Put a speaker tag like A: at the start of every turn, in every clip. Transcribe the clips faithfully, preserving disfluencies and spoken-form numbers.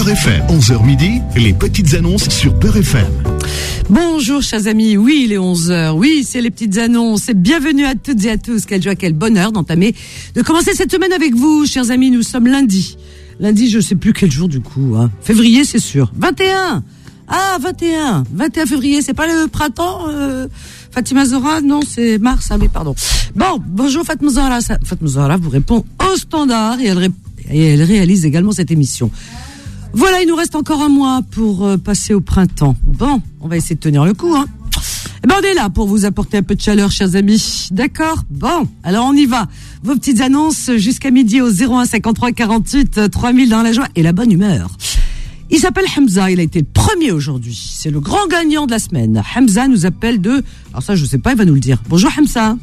A: Beurre F M, onze heures midi, les petites annonces sur Beurre F M.
B: Bonjour chers amis, oui il est onze heures, oui c'est les petites annonces, et bienvenue à toutes et à tous, quelle joie, quel bonheur d'entamer, de commencer cette semaine avec vous chers amis, nous sommes lundi, lundi je sais plus quel jour du coup, hein. Février c'est sûr, vingt et un, ah vingt et un, vingt et un février, c'est pas le printemps euh, Fatima Zora, non c'est mars, ah mais pardon. Bon, bonjour Fatima Zora, Fatima Zora vous répond au standard et elle, ré- et elle réalise également cette émission. Voilà, il nous reste encore un mois pour euh, passer au printemps. Bon, on va essayer de tenir le coup, hein. Eh ben, on est là pour vous apporter un peu de chaleur, chers amis. D'accord? Bon, alors on y va. Vos petites annonces jusqu'à midi au zéro un cinquante-trois quarante-huit trois mille dans la joie et la bonne humeur. Il s'appelle Hamza, il a été le premier aujourd'hui. C'est le grand gagnant de la semaine. Hamza nous appelle de... Alors ça, je sais pas, il va nous le dire. Bonjour Hamza.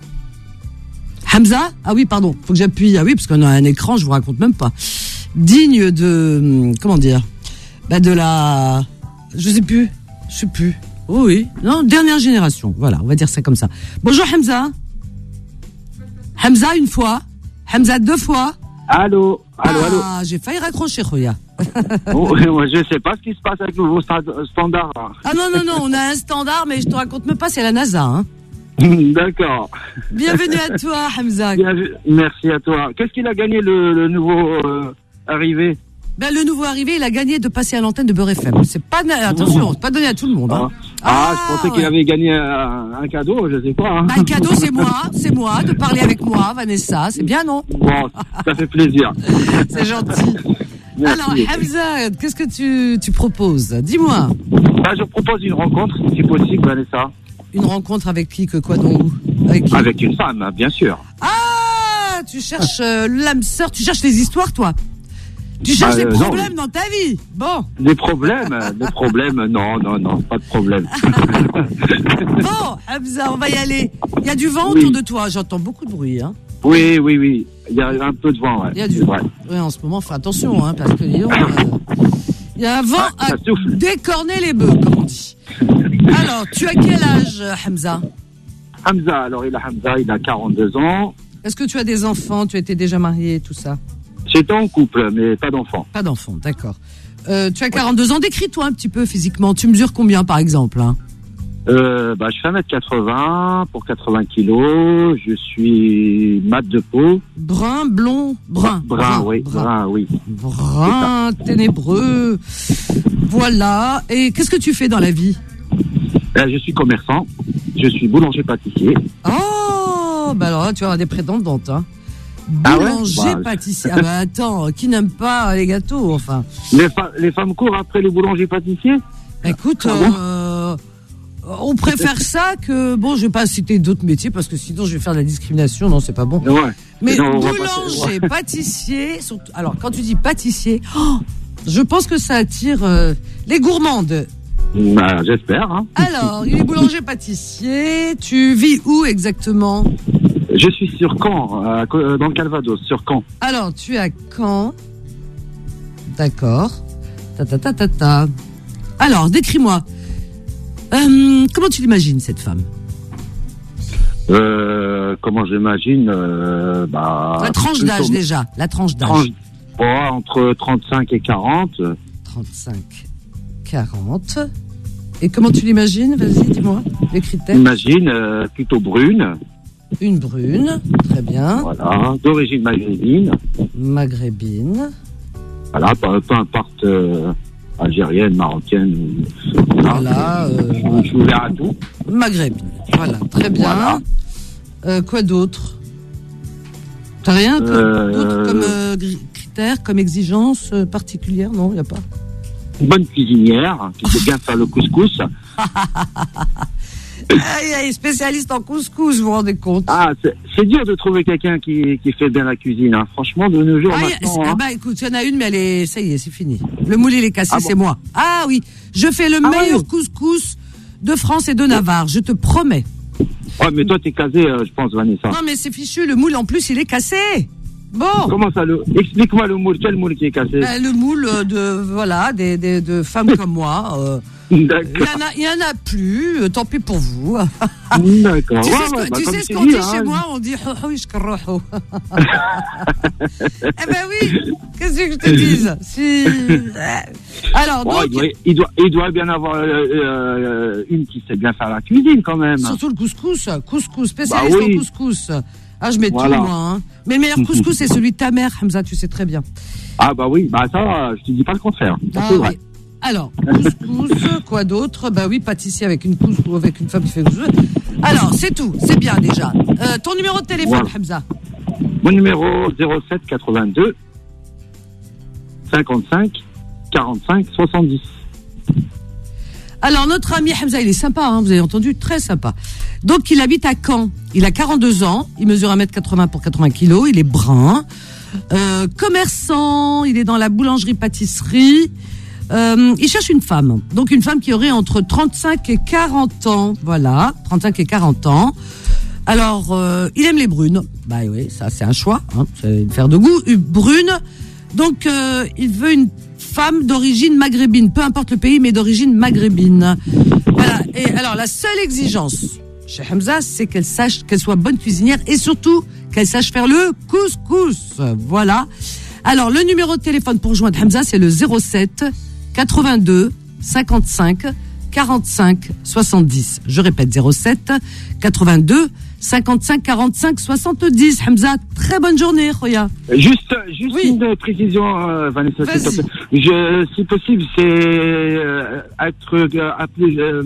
B: Hamza? Ah oui, pardon, faut que j'appuie. Ah oui, parce qu'on a un écran, je vous raconte même pas. Digne de, comment dire, bah de la, je sais plus, je sais plus, oh oui, non, dernière génération, voilà, on va dire ça comme ça. Bonjour Hamza. Hamza une fois, Hamza deux fois.
C: Allô, allô,
B: ah,
C: allô.
B: Ah, j'ai failli raccrocher, Khoya.
C: Oh, moi, je sais pas ce qui se passe avec vos standards.
B: Ah non, non, non, on a un standard, mais je te raconte même pas, c'est la NASA, hein.
C: D'accord.
B: Bienvenue à toi, Hamza.
C: Bienvenue. Merci à toi. Qu'est-ce qu'il a gagné le, le nouveau euh, arrivé?
B: Ben, le nouveau arrivé, il a gagné de passer à l'antenne de Beurre F M. C'est pas, attention, c'est pas donné à tout le monde, hein.
C: Ah, ah, je pensais ouais. qu'il avait gagné un, un cadeau, je sais pas. Hein.
B: Ben, un cadeau, c'est moi, c'est moi, de parler avec moi, Vanessa, c'est bien, non?
C: Bon, ça fait plaisir.
B: C'est gentil. Merci. Alors, Hamza, qu'est-ce que tu, tu proposes? Dis-moi.
C: Ben, je propose une rencontre, si possible, Vanessa.
B: Une rencontre avec qui, que quoi donc? Avec qui?
C: Avec une femme, bien sûr.
B: Ah, tu cherches euh, l'âme sœur, tu cherches les histoires, toi? Tu cherches euh, des problèmes non, dans ta vie? Bon.
C: Des problèmes? Des problèmes? Non, non, non, pas de problème.
B: Bon, Hamza, on va y aller. Il y a du vent oui. autour de toi, j'entends beaucoup de bruit, hein?
C: Oui, oui, oui. Il y a un peu de vent, ouais.
B: Il y a du vent. Oui, en ce moment, fais attention, hein, parce que disons, euh, il y a un vent ah, à décorner les bœufs, comme on dit. Alors, tu as quel âge, Hamza?
C: Hamza, alors il a Hamza, il a quarante-deux ans.
B: Est-ce que tu as des enfants? Tu étais déjà marié, tout ça?
C: J'étais en couple, mais pas d'enfants.
B: Pas d'enfants, d'accord. Euh, tu as quarante-deux ans, décris-toi un petit peu physiquement. Tu mesures combien, par exemple, hein?
C: euh, bah, Je fais un mètre quatre-vingts pour quatre-vingts kilos. Je suis mat de peau.
B: Brun, blond, brun.
C: Brun, brun oui. Brun, brun oui.
B: Brun, ténébreux. Voilà. Et qu'est-ce que tu fais dans la vie?
C: euh, Je suis commerçant. Je suis boulanger-pâtissier.
B: Oh, bah alors là, tu vas avoir des prétendantes, hein. Boulanger, ah ouais bah, pâtissier. Ah bah attends, qui n'aime pas les gâteaux, enfin.
C: Les, fa- les femmes courent après les boulangers pâtissiers?
B: Écoute, euh, on préfère ça que, bon, je vais pas citer d'autres métiers parce que sinon je vais faire de la discrimination, non, c'est pas bon.
C: Ouais.
B: Mais non, boulanger, pas... pâtissier, surtout, alors quand tu dis pâtissier, oh, je pense que ça attire euh, les gourmandes.
C: Bah, j'espère, hein.
B: Alors, il est boulanger pâtissier, tu vis où exactement?
C: Je suis sur Caen, euh, dans le Calvados, sur Caen.
B: Alors, tu es à Caen. D'accord. Ta ta ta ta ta. Alors, décris-moi. Euh, comment tu l'imagines, cette femme?
C: euh, Comment j'imagine euh, bah,
B: La tranche d'âge, plutôt... déjà. La tranche d'âge. Tranche...
C: Oh, entre trente-cinq et quarante.
B: trente-cinq, quarante. Et comment tu l'imagines? Vas-y, dis-moi, les critères.
C: Imagine euh, plutôt brune.
B: Une brune, très bien.
C: Voilà, d'origine maghrébine.
B: Maghrébine.
C: Voilà, peu, peu importe euh, algérienne, marocaine. Voilà,
B: voilà euh,
C: je, je suis ouvert à tout.
B: Maghrébine, voilà, très bien. Voilà. Euh, quoi d'autre? T'as rien
C: euh,
B: d'autre comme euh, critère, comme exigence euh, particulière? Non, il n'y a pas.
C: Une bonne cuisinière, qui sait bien faire le couscous.
B: Aïe, aïe, spécialiste en couscous, vous vous rendez compte?
C: Ah, c'est, c'est dur de trouver quelqu'un qui, qui fait bien la cuisine, hein. Franchement, de nos jours
B: ah,
C: maintenant.
B: Ah,
C: hein.
B: bah, écoute, il y en a une, mais elle est, ça y est, c'est fini. Le moule, il est cassé,
C: ah
B: c'est
C: bon
B: moi. Ah oui, je fais le
C: ah,
B: meilleur
C: ouais.
B: couscous de France et de Navarre, je te promets.
C: Ouais, mais toi, t'es casé, euh, je pense, Vanessa.
B: Non, mais c'est fichu, le moule, en plus, il est cassé. Bon.
C: Comment ça, le, explique-moi le moule, quel moule qui est cassé?
B: Ben, le moule de, voilà, des, des, de femmes comme moi, euh,
C: D'accord.
B: Il y en a, il y en a plus. euh, Tant pis pour vous.
C: D'accord.
B: Tu
C: Ouais,
B: sais ce,
C: ouais,
B: que-
C: bah,
B: tu
C: comme
B: sais
C: je
B: ce
C: t'ai
B: qu'on
C: dit,
B: dit
C: hein,
B: chez moi? On dit ho, ho, ishkarroho. Eh ben oui. Qu'est-ce que je te dise? Si. Alors
C: bon,
B: donc.
C: il, doit, il, doit, il doit bien avoir euh, euh, une qui sait bien faire la cuisine quand même.
B: Surtout le couscous, couscous, spécialiste
C: Bah oui.
B: en couscous. Ah, je mets
C: Voilà.
B: tout, moi. Hein. Mais le meilleur couscous, c'est celui de ta mère, Hamza, tu sais très bien.
C: Ah bah oui, bah ça, je te dis pas le contraire. Ça,
B: Ah,
C: c'est vrai.
B: oui. Alors, couscous, quoi d'autre? Bah oui, pâtissier avec une couscous, avec une femme qui fait couscous. Alors, c'est tout, c'est bien déjà. Euh, ton numéro de téléphone,
C: Voilà.
B: Hamza?
C: Mon numéro zéro sept quatre-vingt-deux cinquante-cinq quarante-cinq soixante-dix.
B: Alors, notre ami Hamza, il est sympa, hein, vous avez entendu, très sympa. Donc, il habite à Caen. Il a quarante-deux ans, il mesure un mètre quatre-vingts pour quatre-vingts kilos, il est brun, euh, commerçant, il est dans la boulangerie-pâtisserie. Euh, il cherche une femme, donc une femme qui aurait entre trente-cinq et quarante ans, voilà, trente-cinq et quarante ans. Alors, euh, il aime les brunes, bah oui, ça c'est un choix, hein, c'est une affaire de goût, une brune. Donc, euh, il veut une femme d'origine maghrébine, peu importe le pays, mais d'origine maghrébine. Voilà. Et alors, la seule exigence chez Hamza, c'est qu'elle sache, qu'elle soit bonne cuisinière et surtout qu'elle sache faire le couscous. Voilà. Alors, le numéro de téléphone pour joindre Hamza, c'est le zéro sept quatre-vingt-deux cinquante-cinq quarante-cinq soixante-dix. Je répète, zéro sept quatre-vingt-deux cinquante-cinq quarante-cinq soixante-dix. Hamza, très bonne journée, Khoya.
C: Juste, juste
B: Oui.
C: une précision, euh, Vanessa, s'il te
B: Vas-y.
C: plaît. Je, si possible, c'est euh, être euh, appelé euh,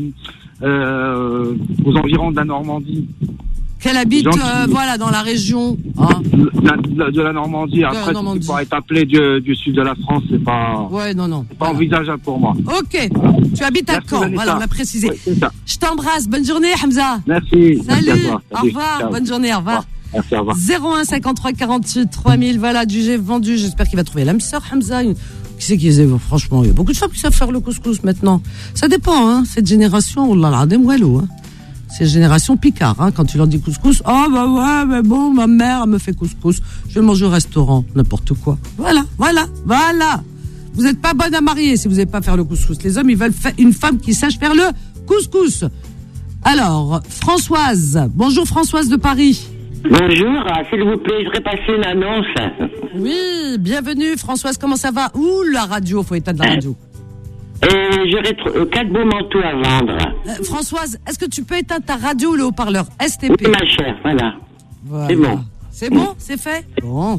C: euh, aux environs de la Normandie.
B: Qu'elle habite,
C: Gentil.
B: euh, voilà, dans la région. Hein.
C: La- la- de la Normandie.
B: la
C: Après,
B: Normandie.
C: si pour être appelé du, du sud de la France, c'est pas,
B: Ouais, non, non.
C: c'est pas
B: Voilà.
C: envisageable pour moi.
B: Ok. Tu habites à
C: Merci,
B: Caen.
C: Vanessa.
B: Voilà, on l'a précisé.
C: Ouais, c'est ça.
B: Je t'embrasse. Bonne journée, Hamza.
C: Merci. Merci à
B: Salut.
C: toi.
B: Au
C: Salut.
B: revoir.
C: Ciao.
B: Bonne journée. Au revoir.
C: Merci, au revoir.
B: zéro un cinquante-trois quarante-huit trois mille. Voilà, du j'ai vendu. J'espère qu'il va trouver l'âme sœur, Hamza. Qui c'est qui est, franchement, il y a beaucoup de femmes qui savent faire le couscous maintenant. Ça dépend, hein. Cette génération, oh là là, des moellos, hein. C'est génération Picard, hein. Quand tu leur dis couscous, oh bah ouais, mais bon, ma mère elle me fait couscous. Je vais le manger au restaurant, n'importe quoi. Voilà, voilà, voilà. Vous n'êtes pas bonne à marier si vous n'avez pas faire le couscous. Les hommes, ils veulent faire une femme qui sache faire le couscous. Alors, Françoise. Bonjour Françoise de Paris.
D: Bonjour, s'il vous plaît, je voudrais passer une annonce.
B: Oui, bienvenue Françoise, comment ça va? Ouh, la radio, faut éteindre la radio.
D: Euh, J'aurais tr- euh, quatre beaux manteaux à vendre.
B: Euh, Françoise, est-ce que tu peux éteindre ta radio ou le haut-parleur? S T
D: Oui,
B: P.
D: ma chère, voilà.
B: Voilà.
D: C'est bon.
B: C'est bon, c'est fait? Bon.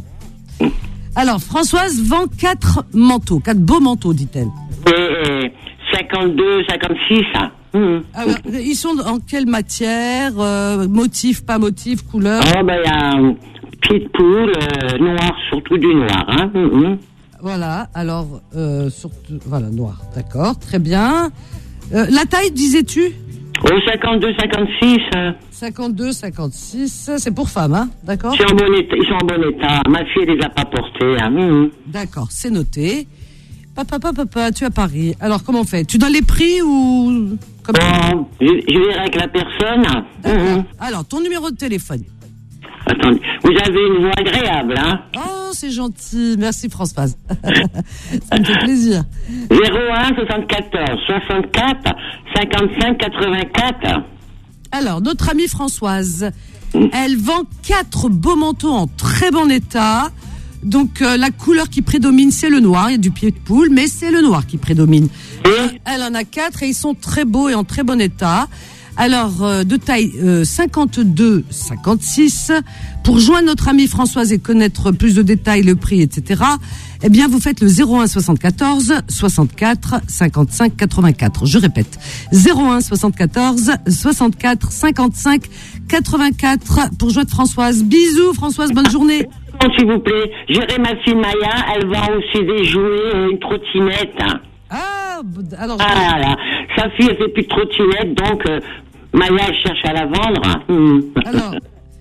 B: Alors, Françoise vend quatre manteaux, quatre beaux manteaux, dit-elle.
D: Et, euh, cinquante-deux, cinquante-six, hein. Hum.
B: Alors, ils sont en quelle matière? euh, Motif, pas motif, couleur?
D: Oh, ben, il y a un pied de poule, euh, noir, surtout du noir, hein. Hum, hum.
B: Voilà, alors, euh, surtout, voilà, noir, d'accord, très bien. Euh, la taille, disais-tu?
D: Oh, cinquante-deux, cinquante-six, hein.
B: cinquante-deux, cinquante-six, c'est pour femme, hein, d'accord?
D: Ils sont en bon état, ils sont en bon état. Ma fille, elle les a pas portés, hein. Hum, hum.
B: D'accord, c'est noté. Papa, papa, papa, tu es à Paris. Alors, comment on fait? Tu donnes les prix ou... Comme...
D: Bon, je, je verrai avec la personne. Hum,
B: D'accord.
D: hum.
B: Alors, ton numéro de téléphone.
D: Attendez, vous avez une voix agréable, hein.
B: Oh, c'est gentil. Merci, Françoise. Ça me fait plaisir.
D: zéro un soixante-quatorze soixante-quatre cinquante-cinq quatre-vingt-quatre.
B: Alors, notre amie Françoise, elle vend quatre beaux manteaux en très bon état. Donc, euh, la couleur qui prédomine, c'est le noir. Il y a du pied de poule, mais c'est le noir qui prédomine.
D: Et
B: Euh, elle en a quatre et ils sont très beaux et en très bon état. Alors, euh, de taille euh, cinquante-deux cinquante-six. Pour joindre notre amie Françoise et connaître plus de détails, le prix, et cetera, eh bien, vous faites le zéro un soixante-quatorze soixante-quatre cinquante-cinq quatre-vingt-quatre. Je répète, zéro un soixante-quatorze soixante-quatre cinquante-cinq quatre-vingt-quatre pour joindre Françoise. Bisous, Françoise, bonne journée.
D: s'il vous plaît, j'irai ma fille Maya, elle vend aussi des jouets, euh, une trottinette.
B: Ah, b- alors,
D: Ah là, sa fille, elle fait plus de trottinette, donc euh, Maya, elle cherche à la vendre. Hum.
B: alors,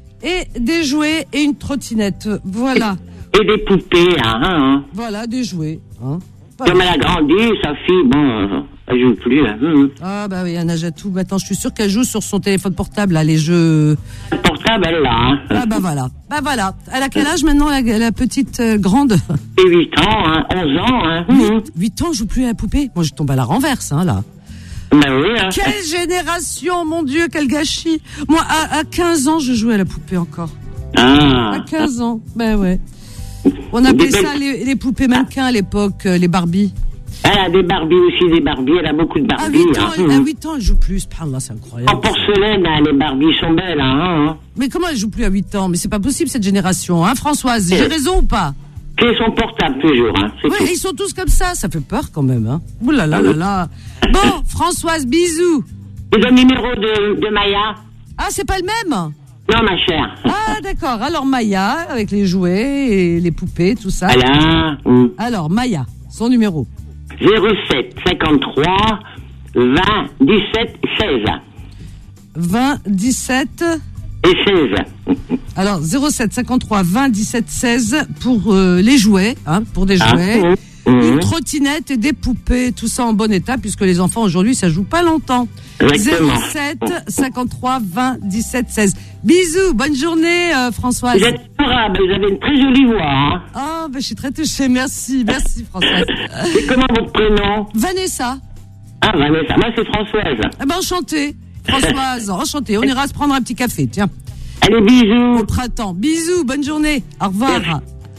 B: et des jouets et une trottinette. Voilà,
D: Et des poupées, hein, hein.
B: voilà, des jouets. Hein. Voilà.
D: Comme elle a grandi, sa fille, bon, euh, elle joue plus. Hein. Hum.
B: Ah bah oui, un âge à tout. Maintenant, je suis sûre qu'elle joue sur son téléphone portable, là, les jeux.
D: Le portable, elle l'a. Hein.
B: Ah bah voilà, bah voilà. Elle a quel âge maintenant, la, la petite euh, grande?
D: Et huit ans, hein, onze ans. Hein. Hum.
B: huit ans, je joue plus à la poupée. Moi, je tombe à la renverse, hein, là.
D: Ben oui, hein.
B: Quelle génération, mon Dieu, quel gâchis. Moi, à, à quinze ans, je jouais à la poupée encore.
D: Ah.
B: À quinze ans, ben ouais. On appelait
D: Des
B: ça
D: belles-
B: les, les poupées mannequins à l'époque, euh, les Barbies.
D: Elle a des Barbies aussi, des Barbies. Elle a beaucoup de
B: À
D: Barbies.
B: huit ans,
D: hein.
B: elle- à huit ans, elle joue plus. Subhanallah, c'est
D: En
B: incroyable.
D: porcelaine, hein, les Barbies sont belles. Hein.
B: Mais comment elle joue plus à huit ans? Mais c'est pas possible cette génération, hein, Françoise? J'ai raison ou pas?
D: C'est son portable toujours. Hein. C'est
B: Oui,
D: tout.
B: ils sont tous comme ça, ça fait peur quand même, hein. Ouh là là là là. Bon, Françoise, bisous.
D: Et le numéro de, de Maya?
B: Ah, c'est pas le même?
D: Non, ma chère.
B: Ah, d'accord. Alors Maya, avec les jouets et les poupées, tout ça.
D: Voilà. Hum.
B: Alors, Maya, son numéro.
D: zéro sept cinquante-trois vingt dix-sept seize.
B: vingt, dix-sept.
D: Et seize.
B: Alors, zéro sept cinquante-trois vingt dix-sept seize pour euh, les jouets, hein, pour des
D: Ah,
B: jouets.
D: hum,
B: Une
D: hum.
B: trottinette et des poupées, tout ça en bon état, puisque les enfants aujourd'hui, ça joue pas longtemps. zéro
D: Exactement.
B: sept cinquante-trois vingt dix-sept seize. Bisous, bonne journée, euh, Françoise.
D: Vous êtes adorable, vous avez une très jolie voix. Hein.
B: Ah, ben, je suis très touchée, merci, merci, Françoise.
D: C'est comment votre prénom?
B: Vanessa.
D: Ah, Vanessa. Moi, c'est Françoise.
B: Eh ben, enchantée. Françoise, enchantée. On ira se prendre un petit café, tiens.
D: Allez, bisous.
B: Au printemps. Bisous, bonne journée. Au revoir.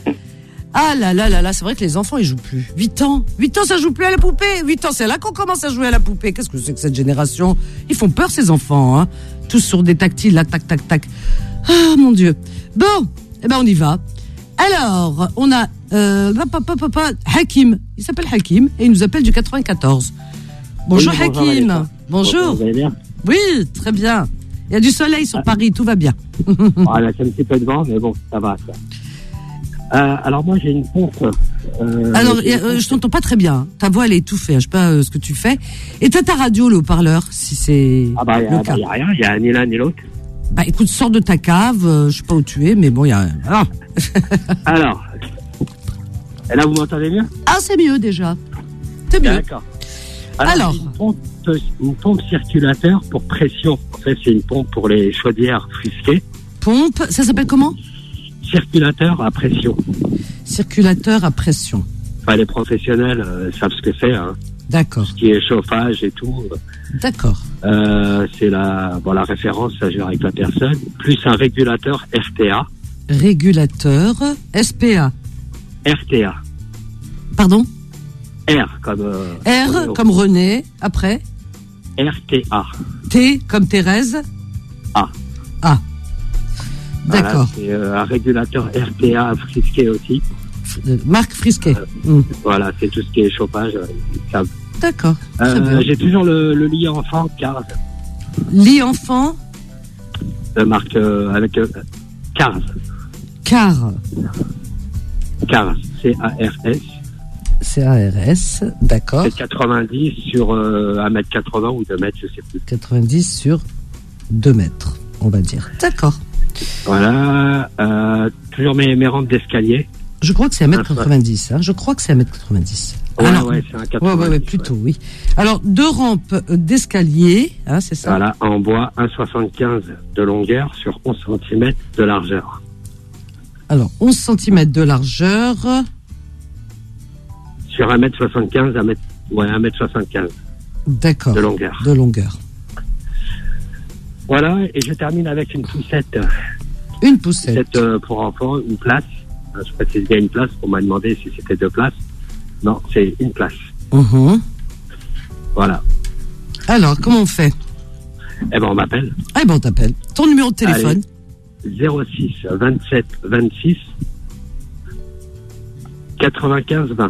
B: Ah là là là là, c'est vrai que les enfants, ils jouent plus. huit ans. huit ans, ça joue plus à la poupée. huit ans, c'est là qu'on commence à jouer à la poupée. Qu'est-ce que c'est que cette génération? Ils font peur, ces enfants, hein. Tous sur des tactiles, là, tac, tac, tac. Ah, mon Dieu. Bon, eh ben, on y va. Alors, on a, euh, papa, papa, Hakim. Il s'appelle Hakim et il nous appelle du quatre-vingt-quatorze. Bonjour,
E: Oui, bonjour,
B: Hakim.
E: Vanessa.
B: Bonjour.
E: Vous allez bien?
B: Oui, très bien. Il y a du soleil sur Paris, tout va bien.
E: Voilà, c'est un petit peu de vent, mais bon, ça va. Ça. Euh, alors moi, j'ai une pompe. Euh,
B: Alors,
E: j'ai une
B: euh,
E: pompe.
B: je t'entends pas très bien. hein. Ta voix, elle est étouffée. hein. Je sais pas euh, ce que tu fais. Et t'as ta radio, le haut-parleur, si c'est
E: Ah bah, il
B: le
E: n'y
B: cas.
E: a, rien, il y a ni l'un ni l'autre.
B: Bah, écoute, sors de ta cave. euh, je sais pas où tu es, mais bon, il y a. Ah,
E: Alors, et là, vous m'entendez mieux?
B: ah c'est mieux déjà. C'est mieux.
E: D'accord.
B: Alors.
E: j'ai Une pompe, une pompe circulateur pour pression. En fait, c'est une pompe pour les chaudières frisquées.
B: Pompe, ça s'appelle comment?
E: Circulateur à pression.
B: Circulateur à pression.
E: Enfin, les professionnels euh, savent ce que c'est, hein.
B: D'accord,
E: Ce qui est chauffage et tout.
B: d'accord.
E: Euh, c'est la, bon, la référence, ça gère avec la personne. Plus un régulateur R T A.
B: Régulateur S P A.
E: R T A.
B: Pardon?
E: R comme euh,
B: R
E: Renault.
B: comme René. Après
E: R T A.
B: T comme Thérèse.
E: A.
B: A.
E: Voilà,
B: D'accord.
E: c'est euh, un régulateur R T A frisqué aussi.
B: Euh, Marc Frisquet. Hmm.
E: Voilà, c'est tout ce qui est chauffage. euh, ils savent.
B: D'accord. Très
E: Euh,
B: bien.
E: J'ai toujours le, le lit enfant Cars,
B: Lit enfant.
E: de marque euh, avec euh, Cars,
B: Car.
E: Cars, C A R S.
B: C A R S. D'accord.
E: C'est quatre-vingt-dix sur euh, un mètre quatre-vingts ou deux mètres, je sais plus.
B: quatre-vingt-dix sur deux mètres, on va dire. D'accord.
E: Voilà, euh, toujours mes, mes rampes d'escalier.
B: Je crois que c'est un mètre quatre-vingt-dix. Hein. Je crois que c'est un mètre quatre-vingt-dix.
E: Ouais,
B: Alors,
E: ouais, c'est un
B: ouais,
E: quatre-vingt-dix.
B: ouais, ouais, plutôt, oui. Alors, deux rampes euh, d'escalier, hein, c'est ça?
E: Voilà, en bois, un virgule soixante-quinze de longueur sur onze centimètres de largeur.
B: Alors, onze centimètres de largeur.
E: Sur un mètre soixante-quinze, un mètre, ouais, un mètre soixante-quinze
B: D'accord.
E: de longueur.
B: De longueur.
E: Voilà, et je termine avec une poussette.
B: Une poussette.
E: Poussette euh, pour enfants, une place. Euh, Je précise bien une place, on m'a demandé si c'était deux places. Non, c'est une place.
B: Mhm.
E: Voilà.
B: Alors, comment on fait?
E: Eh ben, on m'appelle
B: Eh ben, on t'appelle. Ton numéro de téléphone?
E: zéro six vingt-sept vingt-six quatre-vingt-quinze vingt.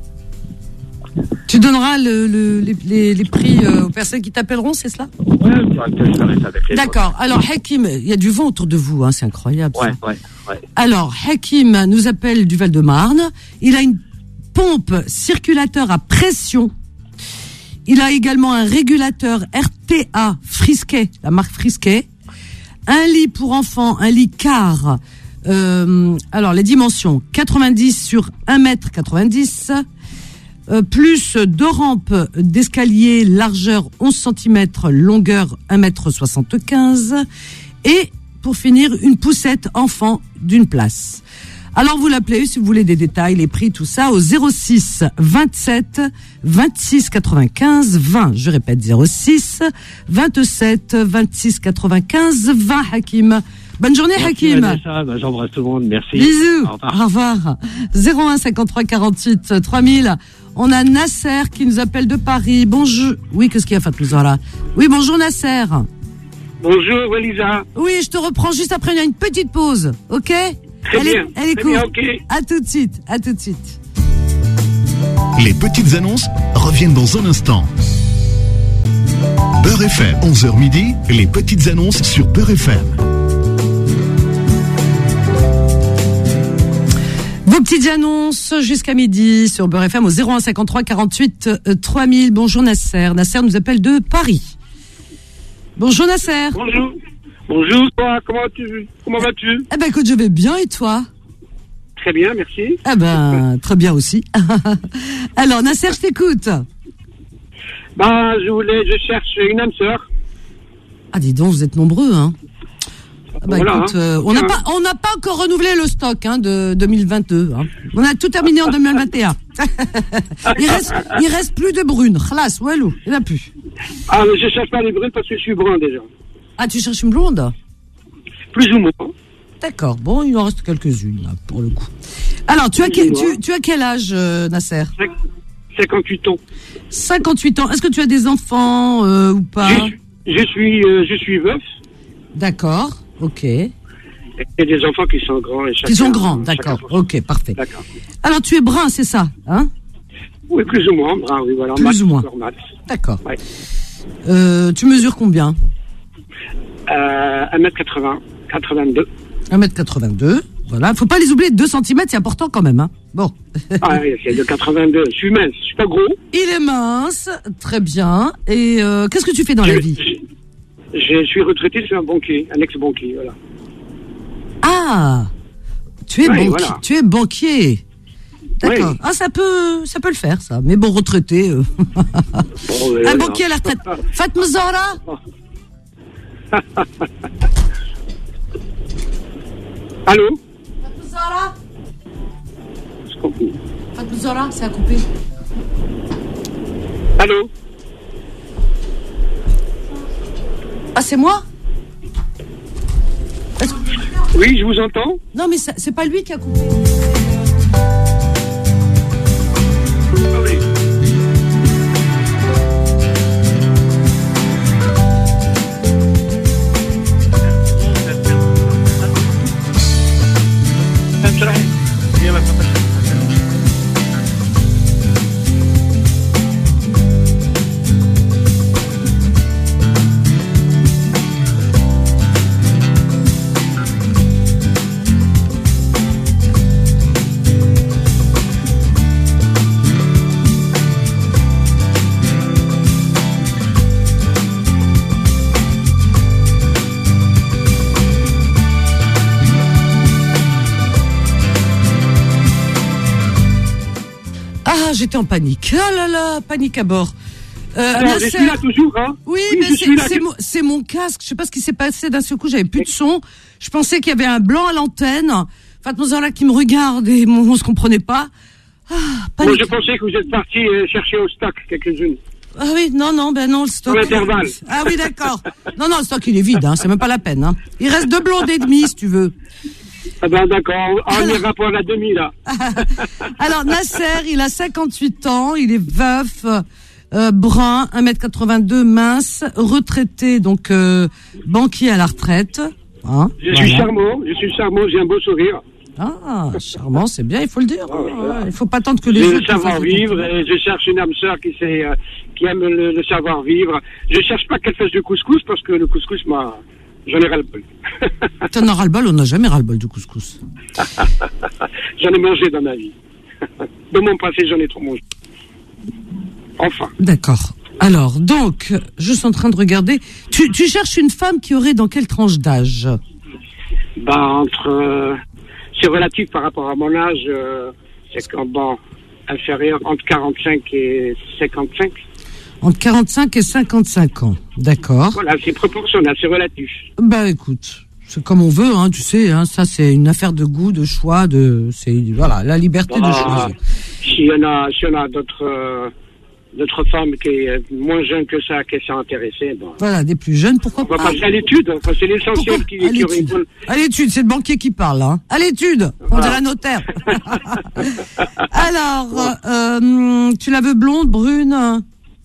B: Tu donneras le, le- les, les- les prix euh, aux personnes qui t'appelleront, c'est cela?
E: Ouais, le directeur, je reste avec les
B: D'accord. Alors, Hakim, il y a du vent autour de vous, hein, c'est incroyable. ça.
E: Ouais, ouais, ouais.
B: Alors, Hakim nous appelle du Val-de-Marne. Il a une pompe circulateur à pression. Il a également un régulateur R T A Frisquet, la marque Frisquet. Un lit pour enfants, un lit car. Euh, alors, les dimensions, quatre-vingt-dix sur un mètre quatre-vingt-dix. Euh, plus deux rampes d'escalier, largeur onze centimètres, longueur un mètre soixante-quinze. Et, pour finir, une poussette enfant d'une place. Alors vous l'appelez si vous voulez des détails, les prix, tout ça au zéro six vingt-sept vingt-six quatre-vingt-quinze vingt. Je répète zéro six vingt-sept vingt-six quatre-vingt-quinze vingt. Hakim. Bonne journée,
E: Merci,
B: Hakim.
E: Vanessa. Ben, j'embrasse tout le monde. Merci.
B: Bisous.
E: Au revoir.
B: Au revoir. zéro un cinquante-trois quarante-huit trois mille. On a Nasser qui nous appelle de Paris. Bonjour. Oui, qu'est-ce qu'il y a, Fatouza, là? Oui, bonjour, Nasser.
C: Bonjour, Walisa.
B: Oui, je te reprends juste après une petite pause. OK?
C: Très
B: elle
C: bien.
B: Est, elle est
C: Très
B: cool.
C: bien, ok.
B: À tout de suite. À tout de suite.
A: Les petites annonces reviennent dans un instant. Beurre F M, onze heures midi, les petites annonces sur Beurre F M.
B: Vos petites annonces jusqu'à midi sur Beurre F M au zéro un cinquante-trois quarante-huit trois mille. Bonjour Nasser. Nasser nous appelle de Paris. Bonjour Nasser.
C: Bonjour. Bonjour, toi, comment tu, comment vas-tu?
B: Eh ben écoute, je vais bien et toi?
C: Très bien, merci.
B: Eh ben, très bien aussi. Alors Nasser, je t'écoute.
C: Bah, je voulais, je cherche une âme sœur.
B: Ah dis donc, vous êtes nombreux, hein. Ah bah
C: Voilà,
B: écoute,
C: hein.
B: euh, on n'a
C: Bien.
B: pas, on n'a pas encore renouvelé le stock hein, de deux mille vingt-deux. Hein. On a tout terminé en deux mille vingt et un. il reste, il reste plus de brunes. Khalas, walou, il n'y en a plus.
C: Ah, mais je cherche pas les brunes parce que je suis brun déjà.
B: Ah, tu cherches une blonde?
C: Plus ou moins.
B: D'accord. Bon, il en reste quelques-unes là, pour le coup. Alors, tu as quel, tu, tu as quel âge, euh, Nasser?
C: cinquante-huit ans.
B: cinquante-huit ans. Est-ce que tu as des enfants euh, ou pas?
C: Je, je suis, euh, je suis veuf.
B: D'accord. Ok.
C: Et des enfants qui sont grands. Et chacun,
B: Ils sont grands.
C: chacun
B: D'accord.
C: pour soi.
B: Ok, parfait.
C: D'accord.
B: Alors, tu es brun, c'est ça, hein?
C: Oui, plus ou moins, brun, oui, voilà.
B: Plus
C: Max,
B: ou moins.
C: encore max.
B: D'accord.
C: Ouais.
B: Euh, tu mesures combien?
C: Euh, un mètre quatre-vingts, quatre-vingt-deux.
B: un mètre quatre-vingt-deux. Voilà. Faut pas les oublier. deux centimètres, c'est important quand même, hein. Bon.
C: Ah, oui, c'est de quatre-vingt-deux. Je suis mince, je suis pas gros.
B: Il est mince. Très bien. Et, euh, qu'est-ce que tu fais dans
C: je,
B: la vie?
C: Je, je suis retraité, je suis un banquier, un ex-banquier, voilà.
B: Ah! Tu es
C: Ouais,
B: banquier.
C: voilà.
B: Tu es banquier. D'accord.
C: Oui.
B: Ah, ça peut, ça peut le faire, ça. Mais bon, retraité. Euh...
C: Bon, euh,
B: un
C: non.
B: banquier à la retraite. Fatma Zahra.
C: Allô?
B: Fatma Zahra.
C: Je comprends.
B: Fatma Zahra, c'est à couper.
C: Allô?
B: Ah, c'est moi? Est-ce que-
C: Oui, je vous entends.
B: Non, mais ça- c'est pas lui qui a coupé.
C: Ah oui.
B: Ah, j'étais en panique. Ah là là, panique à bord. Euh,
C: Alors, je
B: Nasser-
C: suis là toujours, hein.
B: Oui,
C: Oui,
B: mais
C: je
B: c'est,
C: suis là.
B: c'est mon, c'est mon casque. Je sais pas ce qui s'est passé d'un seul coup. J'avais plus de son. Je pensais qu'il y avait un blanc à l'antenne. Fatma Zahra qui me regarde et on, on se comprenait pas. Ah,
C: Moi,
B: panique.
C: je pensais que vous êtes parti euh, chercher au stock quelques-unes.
B: Ah oui, non, non, ben non, le stock.
C: Pour l'intervalle.
B: Ah oui, d'accord. Non, non, le stock, il est vide, hein. C'est même pas la peine, hein. Il reste deux blondes et demie, si tu veux.
C: Ah ben d'accord, on ira pour la demi là.
B: Alors, Nasser, il a cinquante-huit ans, il est veuf, euh, brun, un mètre quatre-vingt-deux, mince, retraité, donc euh, banquier à la retraite. Hein,
C: Je
B: voilà.
C: suis charmant, je suis charmant, j'ai un beau sourire.
B: Ah, charmant, c'est bien, il faut le dire.
C: Ah ouais, voilà.
B: Il faut pas attendre que les
C: J'ai
B: autres
C: le
B: te fassent des
C: savoir-vivre
B: compliments.
C: et je cherche une âme sœur qui, sait, euh, qui aime le, le savoir-vivre. Je cherche pas qu'elle fasse du couscous parce que le couscous, moi, j'en ai ras-le-bol.
B: T'en as ras-le-bol, on n'a jamais ras-le-bol du couscous.
C: J'en ai mangé dans ma vie. De mon passé, j'en ai trop mangé. Enfin.
B: D'accord. Alors, donc, je suis en train de regarder. Tu, tu cherches une femme qui aurait dans quelle tranche d'âge?
C: Bah, entre... euh, c'est relatif par rapport à mon âge. euh, c'est quand, bon, inférieur entre quarante-cinq et cinquante-cinq.
B: Entre quarante-cinq et cinquante-cinq ans. D'accord.
C: Voilà, c'est proportionnel, c'est relatif.
B: Bah écoute, c'est comme on veut, hein, tu sais, hein, ça c'est une affaire de goût, de choix, de, c'est voilà, la liberté
C: Bah,
B: de choisir.
C: S'il y en a, s'il y en a d'autres, euh, d'autres femmes qui est moins jeunes que ça, qui sont intéressées, bon.
B: Voilà, des plus jeunes, pourquoi
C: On va
B: pas.
C: passer à l'étude, enfin, c'est l'essentiel qui,
B: à
C: qui aurait une
B: l'étude,
C: bonne...
B: à l'étude, c'est le banquier qui parle, hein. À l'étude, on
C: Voilà.
B: dirait notaire. Alors, euh, tu la veux blonde, brune?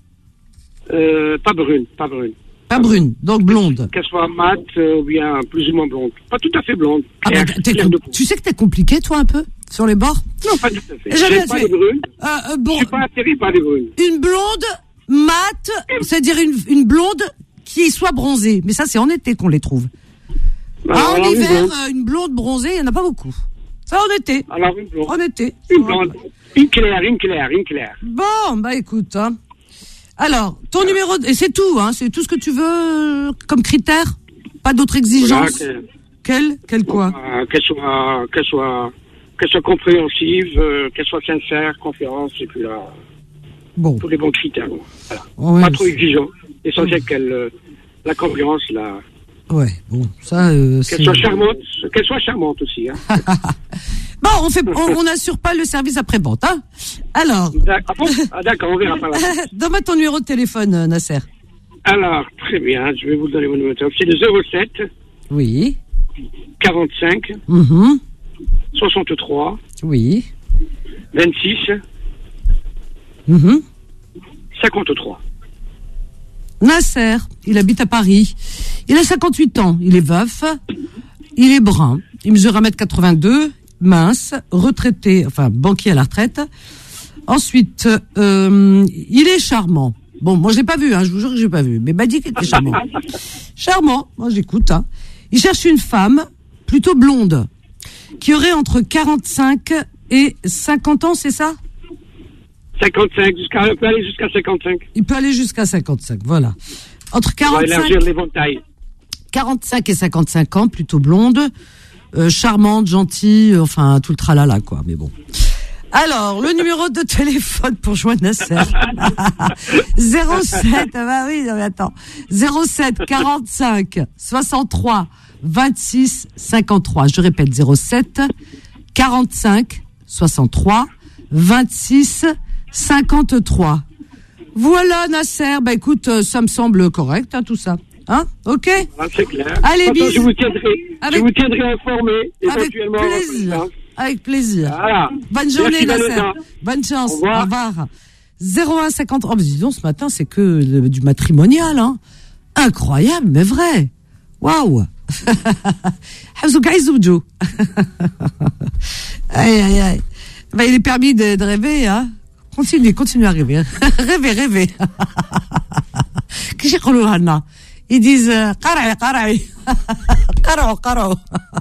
C: Euh, pas brune, pas brune.
B: Pas brune, donc blonde.
C: Qu'elle soit mate euh, ou bien plus ou moins blonde. Pas tout à fait blonde.
B: Ah bah,
C: Claire,
B: t'es
C: claire
B: com-
C: de peau.
B: tu sais que t'es compliqué, toi, un peu, sur les bords?
C: Non, pas tout à fait.
B: Et jamais
C: J'aime pas
B: fait.
C: les brunes.
B: Euh, euh, bon,
C: Je suis pas atterri par les brunes.
B: une blonde mate, c'est-à-dire une, une blonde qui soit bronzée. Mais ça, c'est en été qu'on les trouve.
C: Alors,
B: Ah, en
C: alors, une
B: hiver,
C: blonde.
B: euh, une blonde bronzée, il n'y en a pas beaucoup. Ça, en été.
C: Alors, une blonde.
B: En été.
C: Une blonde. Une claire, une claire, une claire.
B: Bon, bah écoute. Hein. Alors, ton numéro... de- Et c'est tout, hein. C'est tout ce que tu veux euh, comme critère? Pas d'autres exigences?
C: Voilà, que-
B: Quelle Quelle quoi?
C: euh, qu'elle soit, qu'elle soit, qu'elle soit compréhensive, euh, qu'elle soit sincère, confiance, et puis là,
B: Bon.
C: tous les bons critères. Bon. Voilà.
B: Ouais,
C: Pas
B: mais
C: trop
B: c'est-
C: exigeant. L'essentiel qu'elle, euh, la confiance, la,
B: Ouais, bon, ça... Euh, c'est-
C: qu'elle soit charmante, qu'elle soit charmante aussi. Hein.
B: Bon, on fait, on, on n'assure pas le service après-vente, hein. Alors,
C: D'ac- ah bon Ah, d'accord, on verra par la suite.
B: donne-moi ton numéro de téléphone, euh, Nasser.
C: Alors, très bien, je vais vous donner mon numéro de téléphone. C'est le zéro sept
B: Oui.
C: quarante-cinq
B: Mhm.
C: soixante-trois
B: Oui.
C: vingt-six
B: Mhm.
C: cinquante-trois.
B: Nasser, il habite à Paris. Il a cinquante-huit ans, il est veuf, il est brun, il mesure un mètre quatre-vingt-deux, mince, retraité, enfin banquier à la retraite. Ensuite, euh, il est charmant. Bon, moi je l'ai pas vu, hein, je vous jure que j'ai pas vu, mais m'a dit qu'il était charmant. Charmant, moi j'écoute. Hein. Il cherche une femme plutôt blonde, qui aurait entre quarante-cinq et cinquante ans, c'est ça?
C: cinquante-cinq, jusqu'à, on peut aller jusqu'à cinquante-cinq.
B: Il peut aller jusqu'à cinquante-cinq, voilà. Entre
C: On va élargir
B: quarante-cinq,
C: l'éventail.
B: quarante-cinq et cinquante-cinq ans, plutôt blonde, euh, charmante, gentille, enfin tout le tralala quoi, mais bon. Alors, le numéro de téléphone pour joindre Nasser. zéro sept, ah bah oui, non mais attends. zéro sept quarante-cinq soixante-trois vingt-six cinquante-trois. Je répète, zéro sept quarante-cinq soixante-trois vingt-six cinquante-trois. Voilà Nasser, bah écoute, euh, ça me semble correct, hein, tout ça. Hein? Ok?
C: Ah, c'est clair.
B: Allez,
C: Attends,
B: bisous.
C: je vous tiendrai,
B: Avec-
C: je vous tiendrai informé,
B: Avec
C: éventuellement.
B: plaisir. Avec plaisir.
C: Voilà.
B: Bonne journée,
C: Merci,
B: Nasser.
C: Vanessa.
B: Bonne chance.
C: Au revoir.
B: Au revoir. zéro un cinquante. Oh, mais dis donc, ce matin, c'est que le- du matrimonial, hein. Incroyable, mais vrai. Waouh. Hamzouk Aïzoubdjou. Aïe, aïe, aïe. Ben, il est permis de, de rêver, hein. Continuez, continuez à rêver. Rêvez, rêvez. Qu'est-ce qu'ils disent, Hana? Ils disent, euh, Qara'i, qara'i. Qaraou, qaraou.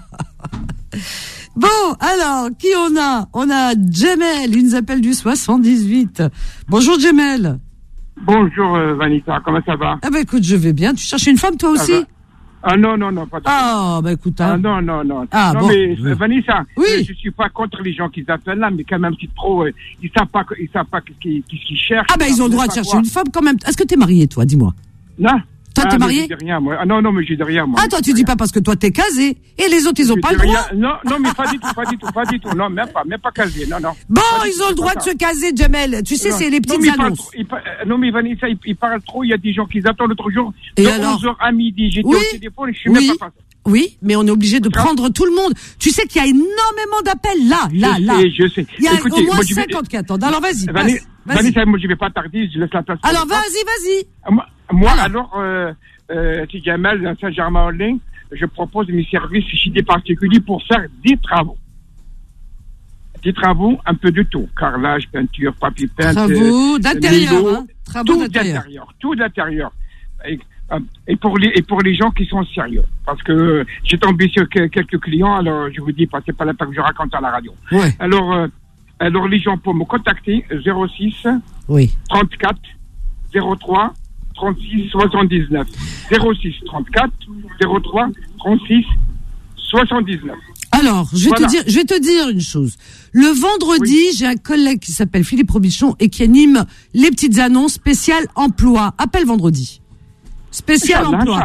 B: Bon, alors, qui on a? On a Djemel, il nous appelle du soixante-dix-huit. Bonjour Djemel.
F: Bonjour euh, Vanessa, comment ça va?
B: Ah bah écoute, je vais bien. Tu cherches une femme toi
F: Ça
B: aussi?
F: va. Ah non, non, non, pas de
B: Ah bah écoute,
F: Ah
B: hein.
F: non, non, non.
B: Ah,
F: non,
B: bon.
F: mais
B: Oui.
F: euh, Vanessa,
B: Oui.
F: euh, je suis pas contre les gens qui appellent là, mais quand même, c'est trop. Euh, ils savent pas, ils savent pas qu'est-ce qu'ils, qu'est-ce qu'ils cherchent.
B: Ah bah ils ont le droit de
F: savent
B: chercher
F: pas
B: une femme quand même. Est-ce que t'es marié toi? Dis-moi.
F: quoi. Non.
B: Toi,
F: ah,
B: t'es
F: mais
B: marié?
F: Je dis rien, moi. Ah non, non, mais je dis rien, moi.
B: Ah toi tu dis pas parce que toi t'es casé et les autres ils ont
F: Je
B: pas
F: dis
B: le droit.
F: rien. Non, non, mais pas du tout, pas du tout, pas du tout. Non, même pas, même pas casé. Non, non.
B: Bon,
F: Pas du
B: ils
F: tout,
B: ont le
F: c'est
B: droit
F: pas
B: de
F: ça.
B: se caser, Djemel. Tu sais,
F: Non.
B: c'est les
F: Non,
B: petites
F: mais il parle
B: annonces.
F: trop- il par- euh, non, mais Vanessa, il, il parle trop. Il y a des gens qui attendent l'autre jour.
B: Et
F: de
B: alors
F: onze heures à midi, j'étais
B: Oui.
F: au téléphone et je suis
B: Oui.
F: même pas passé.
B: Oui, mais on est obligé de
F: D'accord.
B: prendre tout le monde. Tu sais qu'il y a énormément d'appels là, là,
F: je
B: là.
F: sais, je sais.
B: Il y a
F: Écoutez,
B: au moins
F: moi, je vais-
B: cinquante qui attendent. Alors vas-y, passe.
F: Vanessa,
B: Vas-y.
F: Vanessa, moi je vais pas tarder, je laisse la place. pour
B: Alors
F: les autres.
B: vas-y, vas-y.
F: Moi, moi,
B: Alors.
F: alors, euh, euh, si Jamal, dans Saint-Germain-en-Laye, je propose mes services chez des particuliers pour faire des travaux. Des travaux, un peu de tout. Carrelage, peinture, papier peint.
B: Travaux
F: euh,
B: d'intérieur,
F: Milo,
B: hein. Travaux
F: tout
B: d'intérieur.
F: d'intérieur. Tout d'intérieur. Et, euh, et pour les et pour les gens qui sont sérieux. Parce que euh, j'ai tombé sur que- quelques clients, alors je vous dis pas, c'est pas la peine que je raconte à la radio.
B: Ouais,
F: Alors, euh, alors les gens peuvent me contacter zéro six
B: oui.
F: trente-quatre zéro trois trente-six soixante-dix-neuf zéro six trente-quatre zéro trois trente-six soixante-dix-neuf.
B: Alors, je vais
F: Voilà.
B: te dire, je vais te dire une chose. Le vendredi, j'ai un collègue qui s'appelle Philippe Robichon et qui anime les petites annonces spéciales emploi. Appelle vendredi. Spécial
F: Inch'Allah,
B: emploi.
F: Inch'Allah.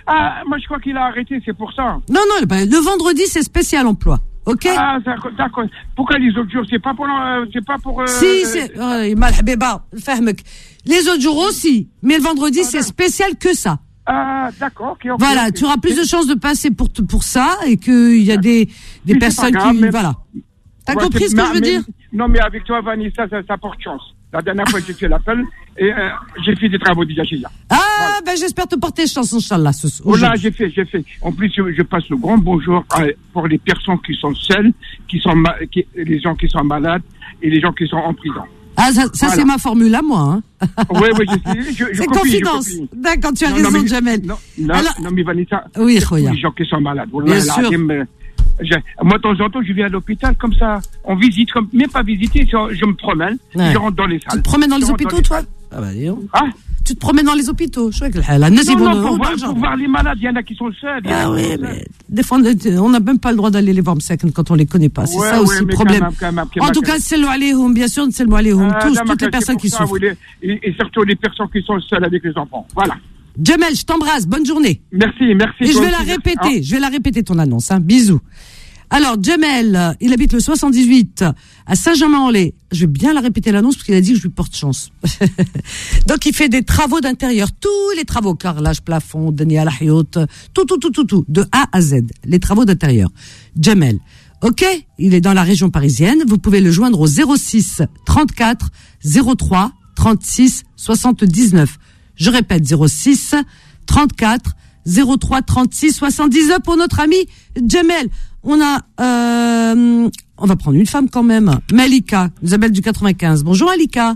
F: Ah, moi je crois qu'il a arrêté, c'est pour ça.
B: Non, non, ben, le vendredi, c'est spécial emploi. Ok?
F: Ah, d'accord, d'accord. Pourquoi les autres jours? C'est pas pour, euh, c'est pas pour. Euh,
B: si, c'est. Euh, malhabéba, fahmek. Les autres jours aussi. Mais le vendredi, ah, c'est spécial que ça.
F: Ah, d'accord. Okay, okay,
B: voilà,
F: okay.
B: tu auras plus de chances de passer pour, pour ça et qu'il y a des, des
F: si,
B: personnes
F: grave,
B: qui.
F: Mais...
B: Voilà. T'as
F: ouais,
B: compris ce que
F: mais,
B: je veux
F: mais,
B: dire?
F: Non, mais avec toi, Vanessa, ça, ça porte chance. La dernière fois, j'ai fait l'appel et euh, j'ai fait des travaux déjà chez eux.
B: Ah,
F: voilà.
B: ben j'espère te porter chance, Inch'Allah.
F: Oh là, j'ai fait, j'ai fait. En plus, je, je passe le grand bonjour à, pour les personnes qui sont seules, qui sont ma, qui, les gens qui sont malades et les gens qui sont en prison.
B: Ah, ça, ça voilà. C'est ma formule à moi. Hein.
F: Oui, oui, je sais. Je, je
B: c'est
F: copie,
B: confidence.
F: Je
B: D'accord, tu as
F: non,
B: raison,
F: non, mais,
B: Jamel.
F: Non, non,
B: Alors,
F: non, mais Vanessa,
B: oui,
F: les gens qui sont malades.
B: Bien sûr.
F: Là, me, je, moi, de temps en temps, je viens à l'hôpital comme ça. On visite, comme, même pas visiter, je, je me promène, ouais. Je rentre dans les salles.
B: Tu te promènes dans les hôpitaux,
F: dans
B: toi
F: les
B: Ah bah, dis donc.
F: Ah
B: tu te promènes dans les hôpitaux. Je crois que la
F: non, non, pour, voir, pour voir les malades, il y en a qui sont seuls.
B: Ah oui, mais des fois, on n'a même pas le droit d'aller les voir quand on les connaît pas. C'est ouais, ça aussi ouais, le problème. Quand même, quand même, quand même, en tout cas, c'est le aléhoum, bien sûr, c'est le aléhoum.
F: Ah,
B: Tous,
F: non,
B: toutes les personnes qui souffrent.
F: Les, et, et surtout les personnes qui sont seules avec les enfants. Voilà.
B: Jamel, je t'embrasse. Bonne journée.
F: Merci, merci.
B: Et je vais la répéter. Hein? Je vais la répéter ton annonce. Hein. Bisous. Alors, Jamel, il habite le soixante-dix-huit à Saint-Germain-en-Laye. Je vais bien la répéter l'annonce parce qu'il a dit que je lui porte chance. Donc, il fait des travaux d'intérieur. Tous les travaux, carrelage, plafond, Daniel Hayot, tout, tout, tout, tout, tout, de A à Z. Les travaux d'intérieur. Jamel. OK? Il est dans la région parisienne. Vous pouvez le joindre au zéro six trente-quatre zéro trois trente-six soixante-dix-neuf. Je répète, zéro six trente-quatre zéro trois trente-six soixante-dix-neuf pour notre ami Jamel. On a, euh, on va prendre une femme quand même. Malika, Isabelle du quatre-vingt-quinze. Bonjour Malika.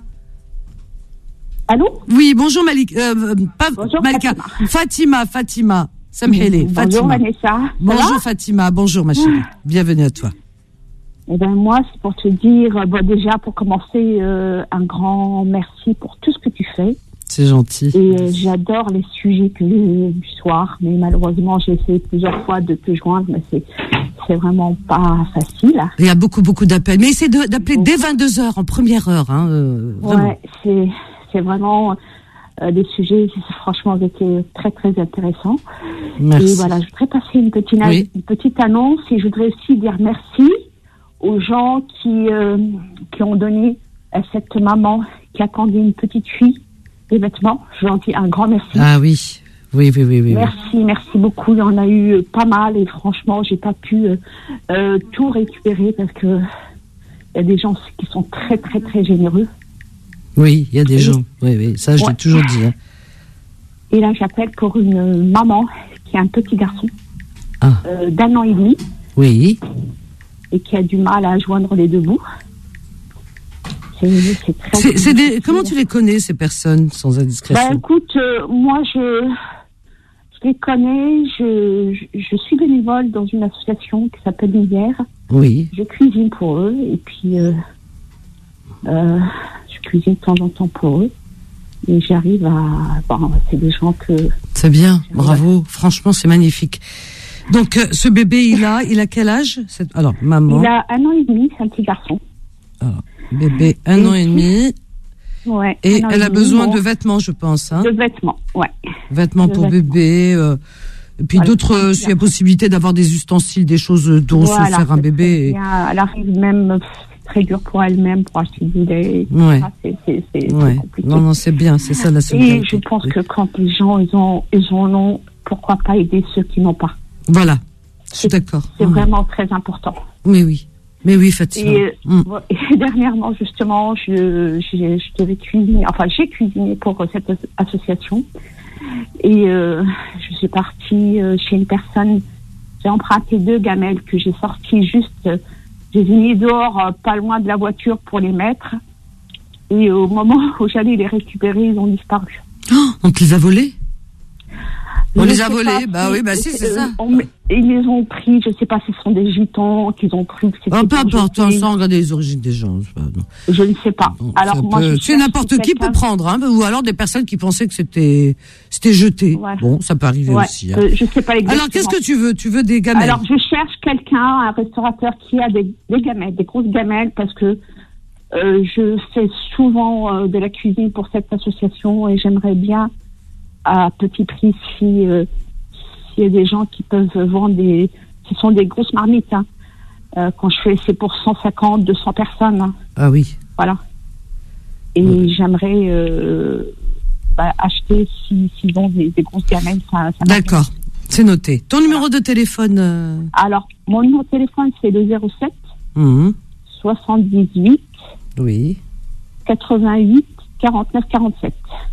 G: Allô?
B: Oui, bonjour Malika. Euh, pas
G: bonjour
B: Malika.
G: Fatima.
B: Fatima, Fatima. Samhele.
G: Bonjour
B: Fatima.
G: Vanessa.
B: Bonjour Fatima. Bonjour ma chérie. Bienvenue à toi.
G: Eh ben moi, c'est pour te dire, bon, déjà pour commencer, euh, un grand merci pour tout ce que tu fais.
B: C'est gentil.
G: Et euh, j'adore les sujets que, euh, du soir, mais malheureusement, j'ai essayé plusieurs fois de te joindre, mais c'est c'est vraiment pas facile.
B: Il y a beaucoup, beaucoup d'appels. Mais essaie de, d'appeler dès vingt-deux heures, en première heure. Hein, euh,
G: ouais, c'est, c'est vraiment euh, des sujets qui, franchement, étaient très, très intéressants.
B: Merci.
G: Et voilà, je voudrais passer une petite,
B: oui.
G: une petite annonce et je voudrais aussi dire merci aux gens qui, euh, qui ont donné à cette maman qui attendait une petite fille des vêtements. Je leur dis un grand merci.
B: Ah oui. Oui, oui, oui, oui.
G: Merci, oui. merci beaucoup. Il y en a eu euh, pas mal et franchement, j'ai pas pu euh, euh, tout récupérer parce que il y a des gens qui sont très, très, très généreux.
B: Oui, il y a des et, gens. Oui, oui, ça, je ouais. l'ai toujours dit. Hein.
G: Et là, j'appelle pour une maman qui a un petit garçon
B: ah.
G: euh, d'un an et demi.
B: Oui.
G: Et qui a du mal à joindre les deux bouts. C'est, c'est très
B: c'est, c'est des, comment tu les connais, ces personnes, sans indiscrétion?
G: Bah, écoute, euh, moi, je, je les connais. Je, je, je suis bénévole dans une association qui s'appelle Lumière.
B: Oui.
G: Je cuisine pour eux. Et puis, euh, euh, je cuisine de temps en temps pour eux. Et j'arrive à... Bon, c'est des gens que...
B: C'est bien, bravo. À... Franchement, c'est magnifique. Donc, euh, ce bébé, il a, il a quel âge? C'est... Alors, maman.
G: Il a un an et demi, c'est un petit garçon.
B: Alors, bébé, un et an et demi.
G: Ouais.
B: Et elle a
G: demi,
B: besoin
G: bon.
B: de vêtements, je pense. Hein.
G: De vêtements, ouais.
B: Vêtements
G: de
B: pour
G: vêtements.
B: bébé. Euh, et puis voilà, d'autres, euh, s'il y a possibilité d'avoir des ustensiles, des choses dont voilà, se faire un bébé. Et...
G: Elle arrive même, c'est très dur pour elle-même pour acheter du lait.
B: Ouais.
G: Ça, c'est, c'est, c'est,
B: ouais.
G: c'est compliqué.
B: Non, non, c'est bien, c'est ça la solidarité.
G: Et je pense oui. que quand les gens, ils ont, ils en ont, pourquoi pas aider ceux qui n'ont pas.
B: Voilà. Je suis d'accord.
G: C'est
B: mmh.
G: vraiment très important.
B: Mais oui. Mais oui, Fatima.
G: Et,
B: mmh.
G: et dernièrement, justement, je, je, je devais cuisiner, enfin, j'ai cuisiné pour cette association. Et euh, je suis partie euh, chez une personne, j'ai emprunté deux gamelles que j'ai sorties juste, euh, j'ai mis dehors, euh, pas loin de la voiture pour les mettre. Et au moment où j'allais les récupérer, ils ont disparu.
B: Oh, on te les a volés? On
G: je
B: les a volés,
G: pas,
B: bah oui, bah si, c'est ça.
G: On, ils les ont pris, je sais pas si ce sont des gitans qu'ils ont pris. Que
B: oh, peu importe, sans regarder les origines des gens. Pas,
G: je ne sais pas.
B: Non,
G: alors moi,
B: peut, c'est n'importe qui peut prendre, hein, ou alors des personnes qui pensaient que c'était, c'était jeté. Ouais. Bon, ça peut arriver
G: ouais,
B: aussi. Hein.
G: Euh, je sais pas exactement.
B: Alors, qu'est-ce que tu veux? Tu veux des gamelles?
G: Alors, je cherche quelqu'un, un restaurateur qui a des, des gamelles, des grosses gamelles, parce que euh, je fais souvent euh, de la cuisine pour cette association et j'aimerais bien, à petit prix, si... Euh, s'il y a des gens qui peuvent vendre des, ce sont des grosses marmites. Hein. Euh, quand je fais, c'est pour cent cinquante, deux cents personnes. Hein.
B: Ah oui.
G: Voilà. Et oui. j'aimerais euh, bah, acheter si, s'ils ont des, des grosses gamelles. Ça, ça
B: D'accord, c'est noté. Ton voilà. numéro de téléphone euh...
G: Alors, mon numéro de téléphone, c'est le zéro sept
B: mmh.
G: soixante-dix-huit
B: oui.
G: quatre-vingt-huit quarante-neuf quarante-sept.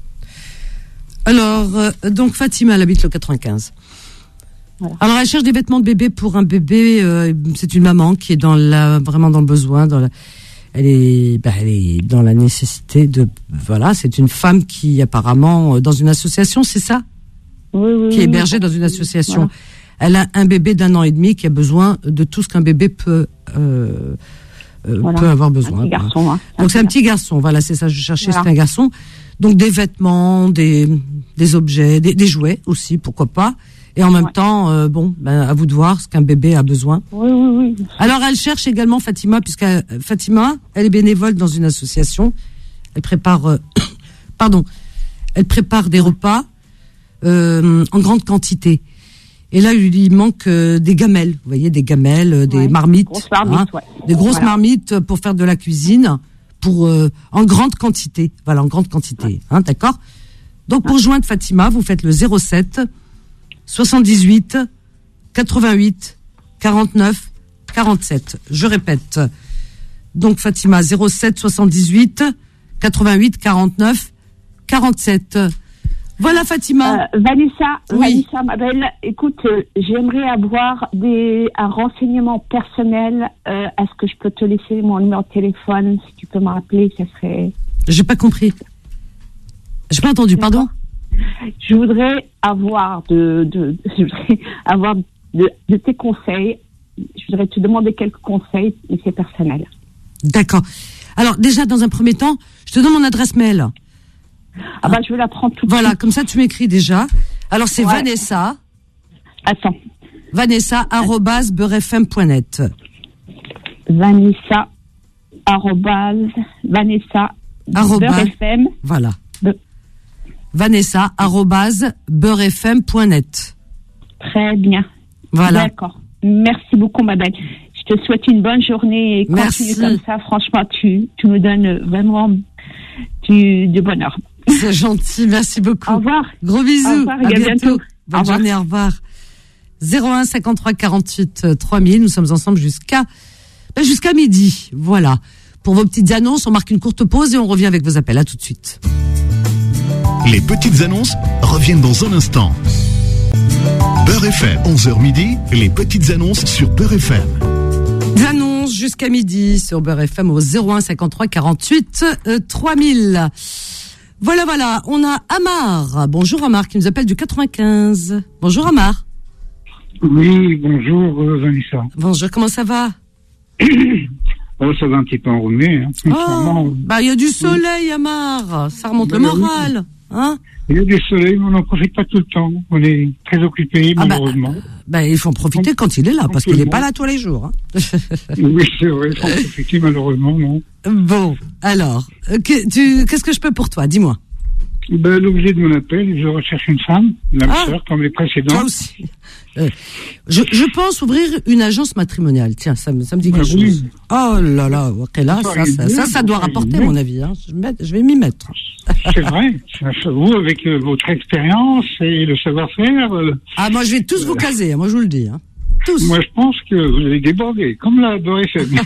B: Alors, euh, donc Fatima, elle habite le quatre-vingt-quinze. Voilà. Alors, elle cherche des vêtements de bébé pour un bébé. Euh, c'est une maman qui est dans la, vraiment dans le besoin. Dans la, elle est, bah, elle est dans la nécessité de, voilà, c'est une femme qui apparemment dans une association, c'est ça,
G: oui, oui,
B: qui est hébergée dans une association.
G: Voilà.
B: Elle a un bébé d'un an et demi qui a besoin de tout ce qu'un bébé peut, euh, euh,
G: voilà.
B: peut avoir besoin.
G: Un petit garçon. Hein.
B: Donc c'est un petit garçon. Voilà, c'est ça. Je cherchais,
G: voilà.
B: c'est un garçon. Donc des vêtements, des, des objets, des, des jouets aussi, pourquoi pas. Et en même ouais. temps, euh, bon, ben, à vous de voir ce qu'un bébé a besoin.
G: Oui, oui, oui.
B: Alors, elle cherche également Fatima, puisque Fatima, elle est bénévole dans une association. Elle prépare, euh, pardon, elle prépare des repas euh, en grande quantité. Et là, il lui manque euh, des gamelles, vous voyez, des gamelles, euh, des
G: ouais.
B: marmites,
G: grosses marmites,
B: hein,
G: ouais.
B: des grosses
G: voilà.
B: marmites pour faire de la cuisine, pour euh, en grande quantité. Voilà, en grande quantité, ouais. hein, d'accord. Donc, pour ouais. joindre Fatima, vous faites le zéro sept soixante-dix-huit quatre-vingt-huit quarante-neuf quarante-sept. Je répète. Donc Fatima zéro sept soixante-dix-huit quatre-vingt-huit quarante-neuf quarante-sept. Voilà Fatima.
G: Euh, Vanessa,
B: oui.
G: Vanessa, ma belle, écoute, euh, j'aimerais avoir des un renseignement personnel. Euh, est-ce que je peux te laisser mon numéro de téléphone, si tu peux me rappeler, ça serait.
B: J'ai pas compris. J'ai pas entendu. Pardon.
G: Je voudrais avoir de, de, je voudrais avoir de, de tes conseils. Je voudrais te demander quelques conseils, mais c'est personnel.
B: D'accord. Alors déjà, dans un premier temps, je te donne mon adresse mail.
G: Ah bah je vais la prendre tout de
B: voilà,
G: suite.
B: comme ça tu m'écris déjà. Alors c'est
G: ouais.
B: Vanessa.
G: Attends.
B: Vanessa arobase beurrefm point net.
G: Vanessa arobase Vanessa beurrefm.
B: Voilà. Vanessa arobase beurrefm point net.
G: Très bien.
B: Voilà.
G: D'accord. Merci beaucoup, ma belle. Je te souhaite une bonne journée et
B: Merci.
G: continue comme ça. Franchement, tu, tu me donnes vraiment du, du bonheur.
B: C'est gentil. Merci beaucoup.
G: Au revoir.
B: Gros bisous.
G: Au revoir.
B: À, à bientôt.
G: bientôt.
B: Bonne au journée. Au revoir. zéro un cinquante-trois quarante-huit trois mille. Nous sommes ensemble jusqu'à, ben jusqu'à midi. Voilà. Pour vos petites annonces, on marque une courte pause et on revient avec vos appels. À tout de suite.
A: Les petites annonces reviennent dans un instant. Beurre F M, onze heures midi, les petites annonces sur Beurre F M.
B: Des annonces jusqu'à midi sur Beurre F M au zéro un cinquante-trois quarante-huit trois mille. Voilà, voilà, on a Amar. Bonjour Amar, qui nous appelle du quatre-vingt-quinze. Bonjour Amar.
H: Oui, bonjour euh, Vanessa.
B: Bonjour, comment ça va?
H: Oh, ça va un petit peu enrhumé. Hein.
B: Oh, bah il y a du soleil Amar, ça remonte bah, le moral. Oui. Hein?
H: Il y a du soleil, mais on n'en profite pas tout le temps. On est très occupés, ah malheureusement.
B: Bah, bah, il faut en profiter donc, quand il est là, parce qu'il n'est pas là tous les jours. Hein.
H: Oui, c'est vrai, il faut en profiter, malheureusement, non.
B: Bon, alors, que, tu, qu'est-ce que je peux pour toi? Dis-moi.
H: Ben, l'objet de mon appel, je recherche une femme, l'âme ah, sœur, comme les précédents.
B: Toi aussi. Euh, je, je pense ouvrir une agence matrimoniale. Tiens, ça me, ça me dit quelque ben, chose. Oui. Oh là là, ok, là, ça, ça, ça, ça doit rapporter, à mon avis. Hein. Je, vais, je vais m'y mettre.
H: C'est vrai. Vous, avec euh, votre expérience et le savoir-faire. Euh,
B: ah, moi, je vais tous euh, vous caser, moi, je vous le dis. Hein. Tous.
H: Moi, je pense que vous avez débordé, comme la Beurre F M.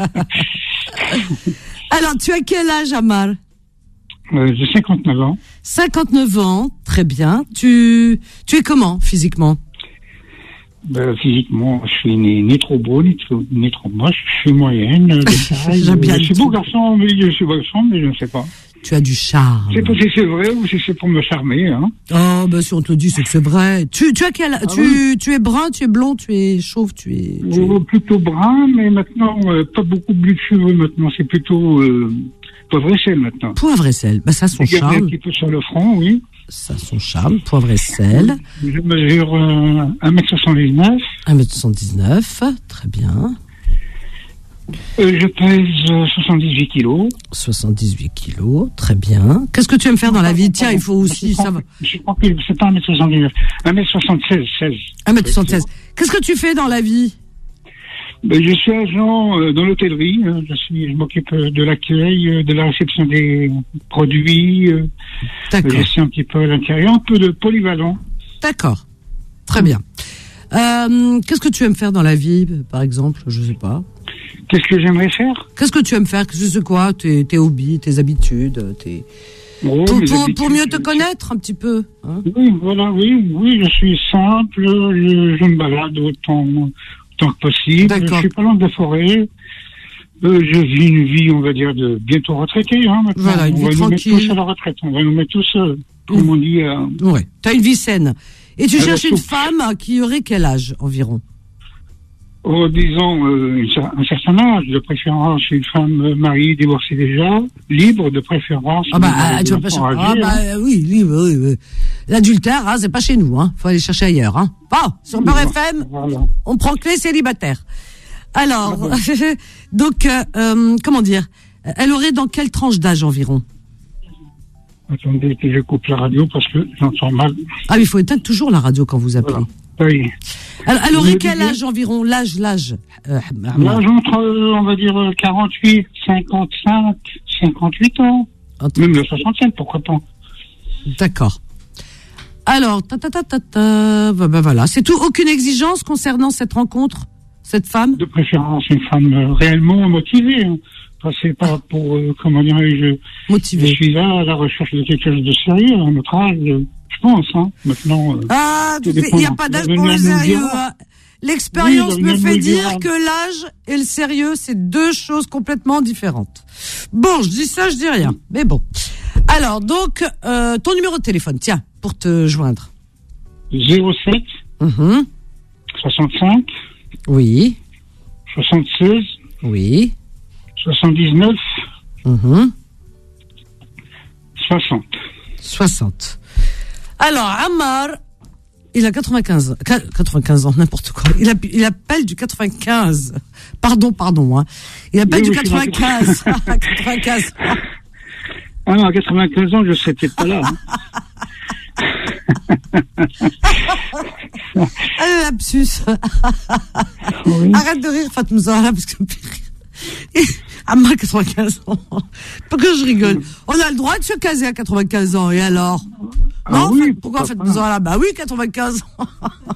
B: Alors, tu as quel âge, Amar?
H: euh, J'ai cinquante-neuf ans.
B: cinquante-neuf ans, très bien. Tu, tu es comment, physiquement?
H: Ben, physiquement, je suis ni, ni trop beau, ni trop, ni trop moche. Je suis moyenne. De taille.
B: bien
H: je suis beau garçon, mais je suis beau garçon, mais je ne sais pas.
B: Tu as du charme.
H: C'est pas si c'est vrai ou si c'est pour me charmer, hein.
B: Oh, ben, si on te dit, c'est que c'est vrai. Tu, tu as quel, ah, tu, oui. tu es brun, tu es blond, tu es chauve, tu es, tu
H: oh,
B: es...
H: plutôt brun, mais maintenant, euh, pas beaucoup de cheveux maintenant. C'est plutôt, euh, poivre et sel maintenant.
B: Poivre et sel. Ben, ça a son charme.
H: Un petit peu sur le front, oui.
B: Ça a son charme, poivre et sel.
H: Je mesure euh, un mètre soixante-dix-neuf.
B: un mètre soixante-dix-neuf, très bien.
H: euh, Je pèse euh, soixante-dix-huit kilos.
B: soixante-dix-huit kilos, très bien. Qu'est-ce que tu aimes faire dans la vie? Tiens, il faut aussi... ça va.
H: Je suis tranquille, c'est pas un mètre soixante-dix-neuf. un mètre soixante-seize, seize.
B: un mètre soixante-seize. Qu'est-ce que tu fais dans la vie?
H: Ben, je suis agent euh, dans l'hôtellerie. euh, Je suis, je m'occupe euh, de l'accueil, euh, de la réception des produits. Euh,
B: D'accord.
H: je suis un petit peu à l'intérieur, un peu de polyvalent.
B: D'accord. Très bien. Euh, qu'est-ce que tu aimes faire dans la vie, par exemple? Je sais pas.
H: Qu'est-ce que j'aimerais faire?
B: Qu'est-ce que tu aimes faire? Je sais quoi? Tes, tes hobbies, tes habitudes, tes...
H: Oh,
B: pour,
H: mes
B: pour,
H: habitudes,
B: pour mieux te
H: je-
B: connaître un petit peu. Hein?
H: Oui, voilà, oui, oui, je suis simple, je, je me balade autant, autant que possible.
B: D'accord.
H: Je suis pas loin de la forêt. Euh, je vis une vie, on va dire, de bientôt retraité. Hein, maintenant.
B: Voilà, une
H: on
B: vie
H: va nous mettre
B: tranquille.
H: tous à la retraite. On va nous mettre tous, euh, comme on dit, euh,
B: Ouais. T'as une vie saine. Et tu
H: À la
B: cherches une
H: soupe.
B: femme qui aurait quel âge environ?
H: oh, disons, euh, une cer- un certain âge, de préférence une femme euh, mariée, divorcée déjà, libre de préférence.
B: Ah bah,
H: une-
B: ah, tu vas
H: une
B: pas
H: enfant
B: chercher. Ah
H: âgé,
B: bah
H: hein.
B: euh, oui, oui, oui, oui. L'adultère, hein, c'est pas chez nous, hein. Faut aller chercher ailleurs, hein. Bon, sur Beurre F M,
H: Voilà.
B: on prend que les célibataires. Alors,
H: Ah
B: donc, euh, euh, comment dire? Elle aurait dans quelle tranche d'âge environ?
H: Attendez que je coupe la radio parce que j'entends mal.
B: Ah, mais il faut éteindre toujours la radio quand vous appelez.
H: Voilà. Oui.
B: Elle, elle
H: Vous
B: aurait
H: me
B: quel
H: disiez
B: âge environ? L'âge, l'âge. Euh,
H: L'âge entre, euh, on va dire, euh, quarante-huit, cinquante-cinq, cinquante-huit ans.
B: Entre-
H: Même le soixante-cinq, pourquoi pas.
B: D'accord. Alors, ta ta ta ta ta, bah, bah, voilà, c'est tout. Aucune exigence concernant cette rencontre, cette femme.
H: De préférence, une femme euh, réellement motivée. Hein. Enfin, c'est pas pour, euh, comment dirais-je, je
B: Motivée.
H: suis là à la recherche de quelque chose de sérieux, à notre âge, euh, je pense. Hein. Maintenant, euh,
B: Ah,
H: tout
B: il n'y a
H: dépendant.
B: pas d'âge
H: L'avenir
B: pour le
H: nous le
B: sérieux.
H: dira.
B: hein. L'expérience
H: Oui,
B: me
H: l'avenir
B: fait
H: nous le
B: dire
H: dira.
B: que l'âge et le sérieux, c'est deux choses complètement différentes. Bon, je dis ça, je dis rien. Mais bon. Alors, donc, euh, ton numéro de téléphone, tiens, pour te joindre.
H: zéro sept,
B: Mhm.
H: soixante-cinq,
B: Oui,
H: soixante-seize,
B: oui.
H: soixante-dix-neuf,
B: Mhm.
H: soixante.
B: soixante. Alors, Ammar, il a quatre-vingt-quinze ans. Qua- quatre-vingt-quinze ans, n'importe quoi. Il, a, il appelle du quatre-vingt-quinze. Pardon, pardon. Hein. Il appelle
H: Oui,
B: du
H: oui, je suis dans-
B: quatre-vingt-quinze. quatre-vingt-quinze.
H: Ah non, à quatre-vingt-quinze ans, je serais peut-être pas là. Hein.
B: Ah, le lapsus.
H: Oui.
B: Arrête de rire, Fatma Zahra, parce que ça me fait rire. Ammar, quatre-vingt-quinze ans. Pourquoi je rigole? On a le droit de se caser à quatre-vingt-quinze ans, et alors?
H: Ah
B: Non,
H: oui,
B: Fat- pourquoi
H: pourquoi
B: Fatma
H: pas.
B: Zahra? Bah oui, quatre-vingt-quinze ans.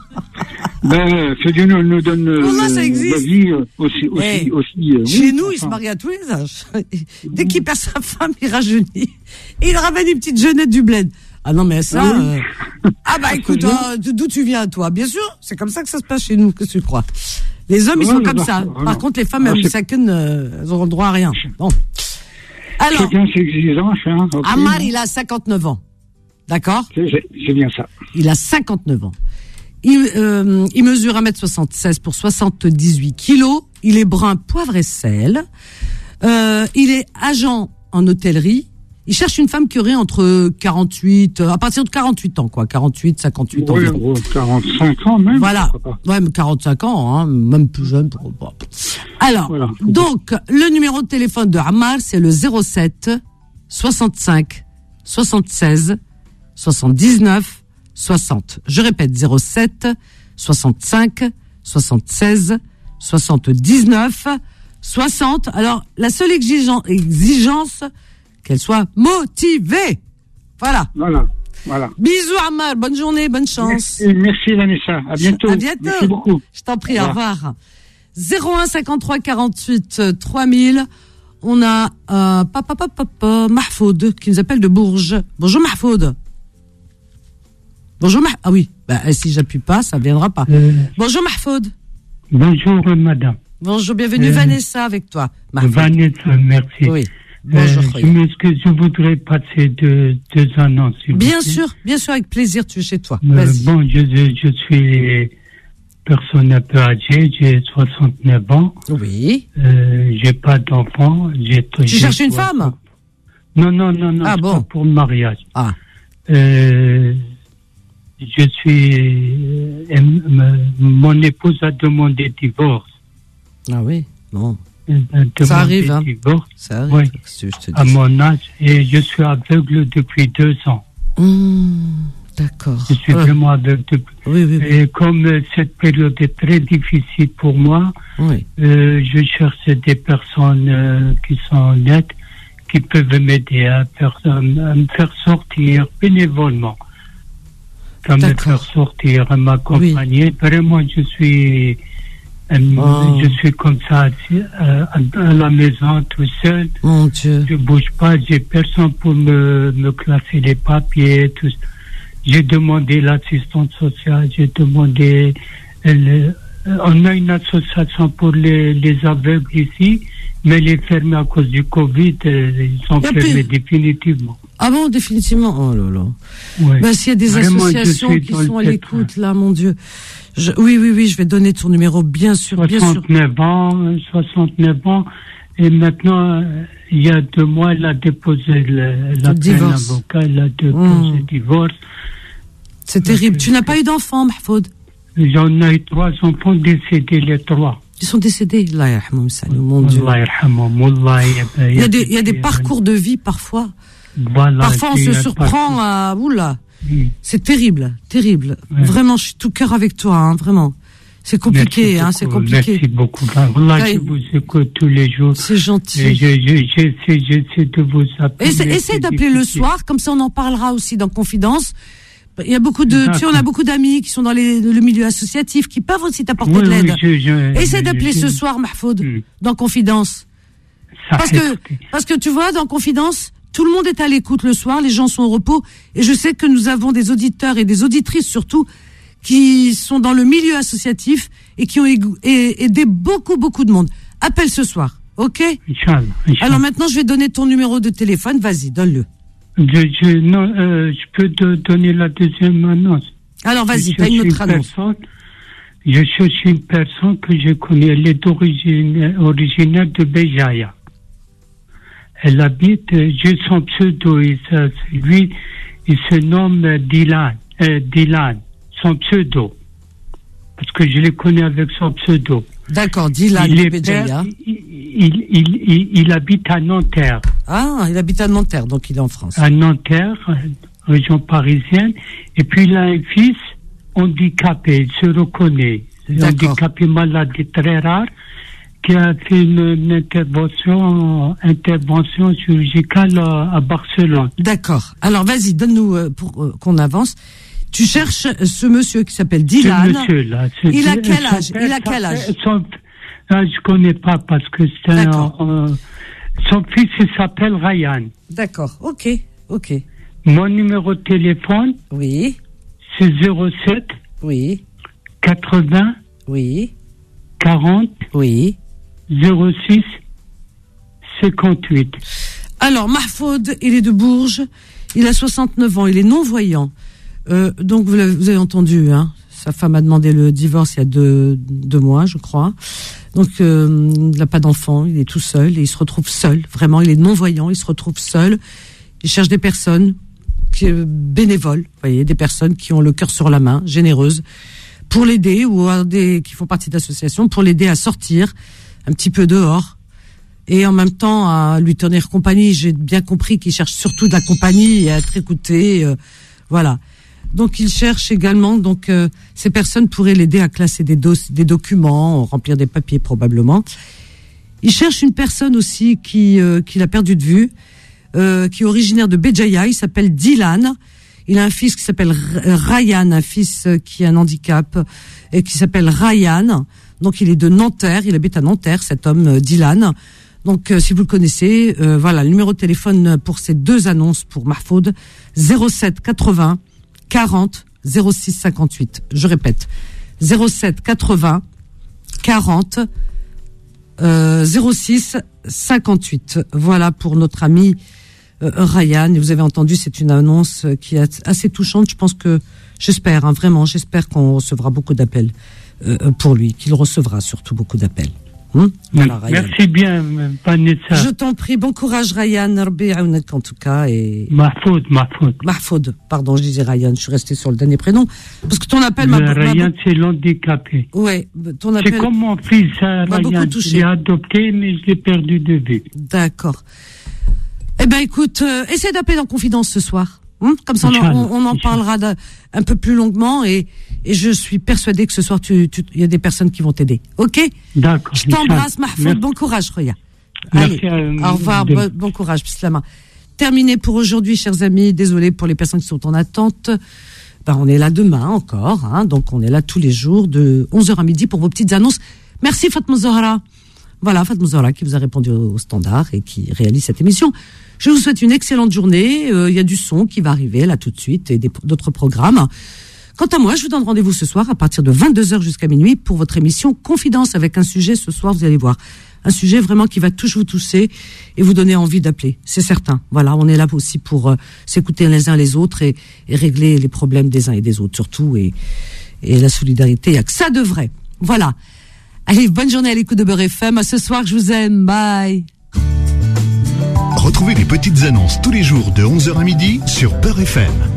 H: Ben, que Dieu nous, nous donne euh,
B: Wallah, ça existe.
H: la vie euh, aussi, aussi,
B: Eh,
H: aussi. euh,
B: Chez
H: oui,
B: nous, il se
H: enfin,
B: marie à tous les âges. Dès qu'il perd sa femme, il rajeunit. Et il ramène une petite jeunette du bled. Ah non, mais ça...
H: Ah oui.
B: euh, Ah bah écoute, euh, d'où tu viens, toi? Bien sûr, c'est comme ça que ça se passe chez nous, qu'est-ce que tu crois? Les hommes, ils
H: Ouais,
B: sont comme
H: bah,
B: ça.
H: voilà.
B: Par contre, les femmes,
H: Ah,
B: elles
H: c'est-
B: chacune, euh, elles auront le droit à rien. Bon. Alors,
H: Chacun ses exigences. Hein, ok.
B: Ammar, il a cinquante-neuf ans. D'accord?
H: C'est c'est bien ça.
B: Il a cinquante-neuf ans. Il, euh, il mesure un mètre soixante-seize pour soixante-dix-huit kilos. Il est brun poivre et sel. Euh, il est agent en hôtellerie. Il cherche une femme qui aurait entre quarante-huit, euh, à partir de quarante-huit ans, quoi. quarante-huit, cinquante-huit
H: Oui,
B: environ.
H: oui, quarante-cinq ans même.
B: Voilà.
H: pourquoi pas.
B: Ouais, mais quarante-cinq ans, hein, même plus jeune. Pourquoi pas. Alors,
H: Voilà.
B: donc, le numéro de téléphone de Ammar, c'est le zéro sept, soixante-cinq, soixante-seize, soixante-dix-neuf, soixante. Je répète, zéro sept, soixante-cinq, soixante-seize, soixante-dix-neuf, soixante. Alors, la seule exigen- exigence, qu'elle soit motivée. Voilà.
H: Voilà. Voilà.
B: Bisous Ammar, bonne journée, bonne chance.
H: Merci, merci Vanessa. À bientôt.
B: À bientôt.
H: Merci beaucoup.
B: Je t'en prie,
H: Au
B: au revoir. zéro un cinquante-trois quarante-huit trois mille. On a euh, papa papa papa Mahfoud qui nous appelle de Bourges. Bonjour Mahfoud. Bonjour Mahfoud. Ah oui, bah, si j'appuie pas, ça viendra pas.
I: Euh,
B: Bonjour Mahfoud.
I: bonjour, madame.
B: Bonjour, bienvenue
I: Euh,
B: Vanessa avec toi. Mahfoud.
I: Vanessa, merci.
B: Oui. Bonjour.
I: Euh, je m'excuse, je voudrais passer deux, deux annonces. s'il vous
B: Bien
I: plaît.
B: sûr, bien sûr, avec plaisir, tu es chez toi.
I: Euh,
B: Vas-y.
I: bon, je, je, je suis personne un peu âgée, j'ai soixante-neuf ans.
B: Oui.
I: Euh, j'ai pas d'enfant. J'ai,
B: Tu
I: j'ai
B: cherches une
I: trois-
B: femme?
I: Non, non, non, non.
B: Ah
I: c'est
B: bon.
I: pas pour le mariage.
B: Ah.
I: Euh, je suis. euh, m- m- mon épouse a demandé divorce.
B: Ah oui. Bon. Ça arrive, hein.
I: Divorce,
B: Ça arrive.
I: oui,
B: je te dis.
I: à mon âge, et je suis aveugle depuis deux ans.
B: Mmh, d'accord.
I: Je suis
B: ouais.
I: vraiment aveugle depuis.
B: Oui, oui, oui.
I: Et comme euh, cette période est très difficile pour moi,
B: Oui.
I: euh, je cherche des personnes euh, qui sont honnêtes, qui peuvent m'aider à, faire, à me faire sortir bénévolement. À me faire sortir, à m'accompagner. Oui. Vraiment, je suis, euh, oh. je suis comme ça, euh, à la maison, tout seul.
B: Mon Dieu.
I: Je bouge pas, j'ai personne pour me, me classer les papiers, tout. J'ai demandé l'assistante sociale, j'ai demandé, le, on a une association pour les, les aveugles ici, mais elle est fermée à cause du Covid, ils sont fermés plus... définitivement.
B: Ah bon, définitivement? Oh là là.
I: Ouais.
B: Ben, s'il y a des Vraiment, associations qui sont à l'écoute, là, mon Dieu. Je, oui, oui, oui, je vais donner ton numéro, bien sûr, bien sûr.
I: soixante-neuf ans, soixante-neuf ans, et maintenant, il y a deux mois, elle a déposé le, elle a pris un avocat, elle a déposé mmh. le divorce.
B: C'est terrible. Tu n'as pas eu d'enfants, Mahfoud?
I: J'en ai eu trois enfants décédés, les trois.
B: Ils sont décédés. Allah yarhamhum, mon Dieu.
I: Allah yarhamhum,
B: il y a des, il y a des parcours de vie, parfois.
I: Voilà,
B: parfois, on se surprend à, oula. Oui. C'est terrible, terrible. Ouais. Vraiment, je suis tout cœur avec toi, hein, vraiment. C'est compliqué, hein, c'est compliqué.
I: Merci beaucoup. Voilà, je vous écoute tous les jours.
B: C'est gentil.
I: Et je, je, j'essaie, j'essaie de vous appeler.
B: Essaie, essaie d'appeler le soir, comme ça on en parlera aussi dans Confidence. Il y a beaucoup de, tu sais, on a beaucoup d'amis qui sont dans les, le milieu associatif, qui peuvent aussi t'apporter oui, de l'aide. Oui, je, je, Essaie d'appeler je, ce soir, Mahfoud, mm. dans Confidence. Ça parce que, été. parce que tu vois, dans Confidence, tout le monde est à l'écoute le soir, les gens sont au repos, et je sais que nous avons des auditeurs et des auditrices surtout, qui sont dans le milieu associatif et qui ont aidé beaucoup, beaucoup de monde. Appelle ce soir, ok?
I: Inch'Allah, Inch'Allah.
B: Alors maintenant, je vais donner ton numéro de téléphone, vas-y, donne-le.
I: Je, je, non, euh, je peux te donner la deuxième annonce.
B: Alors vas-y, t'as une autre annonce.
I: Personne, je cherche une personne que je connais, elle est d'origine, originaire de Béjaïa. Elle habite, j'ai son pseudo, il, lui, il se nomme Dylan, euh, Dylan, son pseudo. Parce que je le connais avec son pseudo.
B: D'accord, Dylan de Béjaïa.
I: Il, il, il, il habite à Nanterre.
B: Ah, il habite à Nanterre, donc il est en France.
I: À Nanterre, région parisienne. Et puis il a un fils handicapé, il se reconnaît. Handicapé malade très rare, qui a fait une, une intervention, intervention chirurgicale à, à Barcelone.
B: D'accord. Alors vas-y, donne-nous euh, pour euh, qu'on avance. Tu cherches ce monsieur qui s'appelle Dylan.
I: Ce monsieur-là. Ce
B: il a quel âge? Il a quel âge?
I: Son, là, je connais pas parce que c'est un, euh, son fils, il s'appelle Ryan.
B: D'accord. Ok. Ok.
I: Mon numéro de téléphone.
B: Oui.
I: C'est zéro sept.
B: Oui.
I: quatre-vingts.
B: Oui.
I: quarante.
B: Oui.
I: zéro six. cinquante-huit.
B: Alors, Mahfoud, il est de Bourges. Il a soixante-neuf ans. Il est non-voyant. Euh, donc, vous, vous avez entendu, hein. Sa femme a demandé le divorce il y a deux, deux mois, je crois. Donc, euh, il n'a pas d'enfant, il est tout seul et il se retrouve seul. Vraiment, il est non-voyant, il se retrouve seul. Il cherche des personnes qui, euh, bénévoles, vous voyez, des personnes qui ont le cœur sur la main, généreuses, pour l'aider ou à des qui font partie d'associations, pour l'aider à sortir un petit peu dehors et en même temps à lui tenir compagnie. J'ai bien compris qu'il cherche surtout de la compagnie et à être écouté, euh, voilà. Donc il cherche également, donc euh, ces personnes pourraient l'aider à classer des, dos- des documents, remplir des papiers probablement. Il cherche une personne aussi qui euh, qu'il a perdu de vue, euh, qui est originaire de Béjaïa. Il s'appelle Dylan. Il a un fils qui s'appelle Ryan, un fils qui a un handicap et qui s'appelle Ryan. Donc il est de Nanterre, il habite à Nanterre, cet homme euh, Dylan. Donc euh, si vous le connaissez, euh, voilà le numéro de téléphone pour ces deux annonces pour Mahfoud, zéro sept quatre-vingts quarante zéro six cinquante-huit. Je répète, zéro sept quatre-vingts quarante euh, zéro six cinquante-huit. Voilà pour notre ami euh, Ryan. Et vous avez entendu, c'est une annonce qui est assez touchante. Je pense que, j'espère, hein, vraiment, j'espère qu'on recevra beaucoup d'appels euh, pour lui, qu'il recevra surtout beaucoup d'appels. Hum voilà,
I: merci bien, Vanessa.
B: Je t'en prie, bon courage, Ryan. Rabbi yaounek, en tout cas. Et...
I: Mahfoud, Mahfoud.
B: Mahfoud, pardon, je disais Ryan, je suis resté sur le dernier prénom. Parce que ton appel m'a...
I: Ryan, c'est l'handicapé.
B: Oui, ton appel...
I: C'est comme mon fils, hein, Ryan. Je l'ai adopté, mais je l'ai perdu de vue.
B: D'accord. Eh ben, écoute, euh, essaie d'appeler dans Confidence ce soir. Hum Comme ça, on, on, on en parlera de, un peu plus longuement et, et je suis persuadée que ce soir, tu, tu, il y a des personnes qui vont t'aider. Ok?
I: D'accord.
B: Je t'embrasse, Mahfoud. Bon courage, Roya. Allez, au revoir. Bon, bon courage, Bislama. Terminé pour aujourd'hui, chers amis. Désolé pour les personnes qui sont en attente. Ben, on est là demain encore, hein. Donc, on est là tous les jours de onze heures à midi pour vos petites annonces. Merci, Fatma Zahra. Voilà, Fatma Zahra qui vous a répondu au, au standard et qui réalise cette émission. Je vous souhaite une excellente journée. Il euh, y a du son qui va arriver là tout de suite et des, d'autres programmes. Quant à moi, je vous donne rendez-vous ce soir à partir de vingt-deux heures jusqu'à minuit pour votre émission Confidence avec un sujet ce soir, vous allez voir. Un sujet vraiment qui va tous vous toucher et vous donner envie d'appeler. C'est certain. Voilà, on est là aussi pour euh, s'écouter les uns les autres et, et régler les problèmes des uns et des autres surtout. Et, et la solidarité, il n'y a que ça de vrai. Voilà. Allez, bonne journée à l'écoute de Beurre F M. À ce soir, je vous aime. Bye.
A: Retrouvez les petites annonces tous les jours de onze heures à midi sur Beurre F M.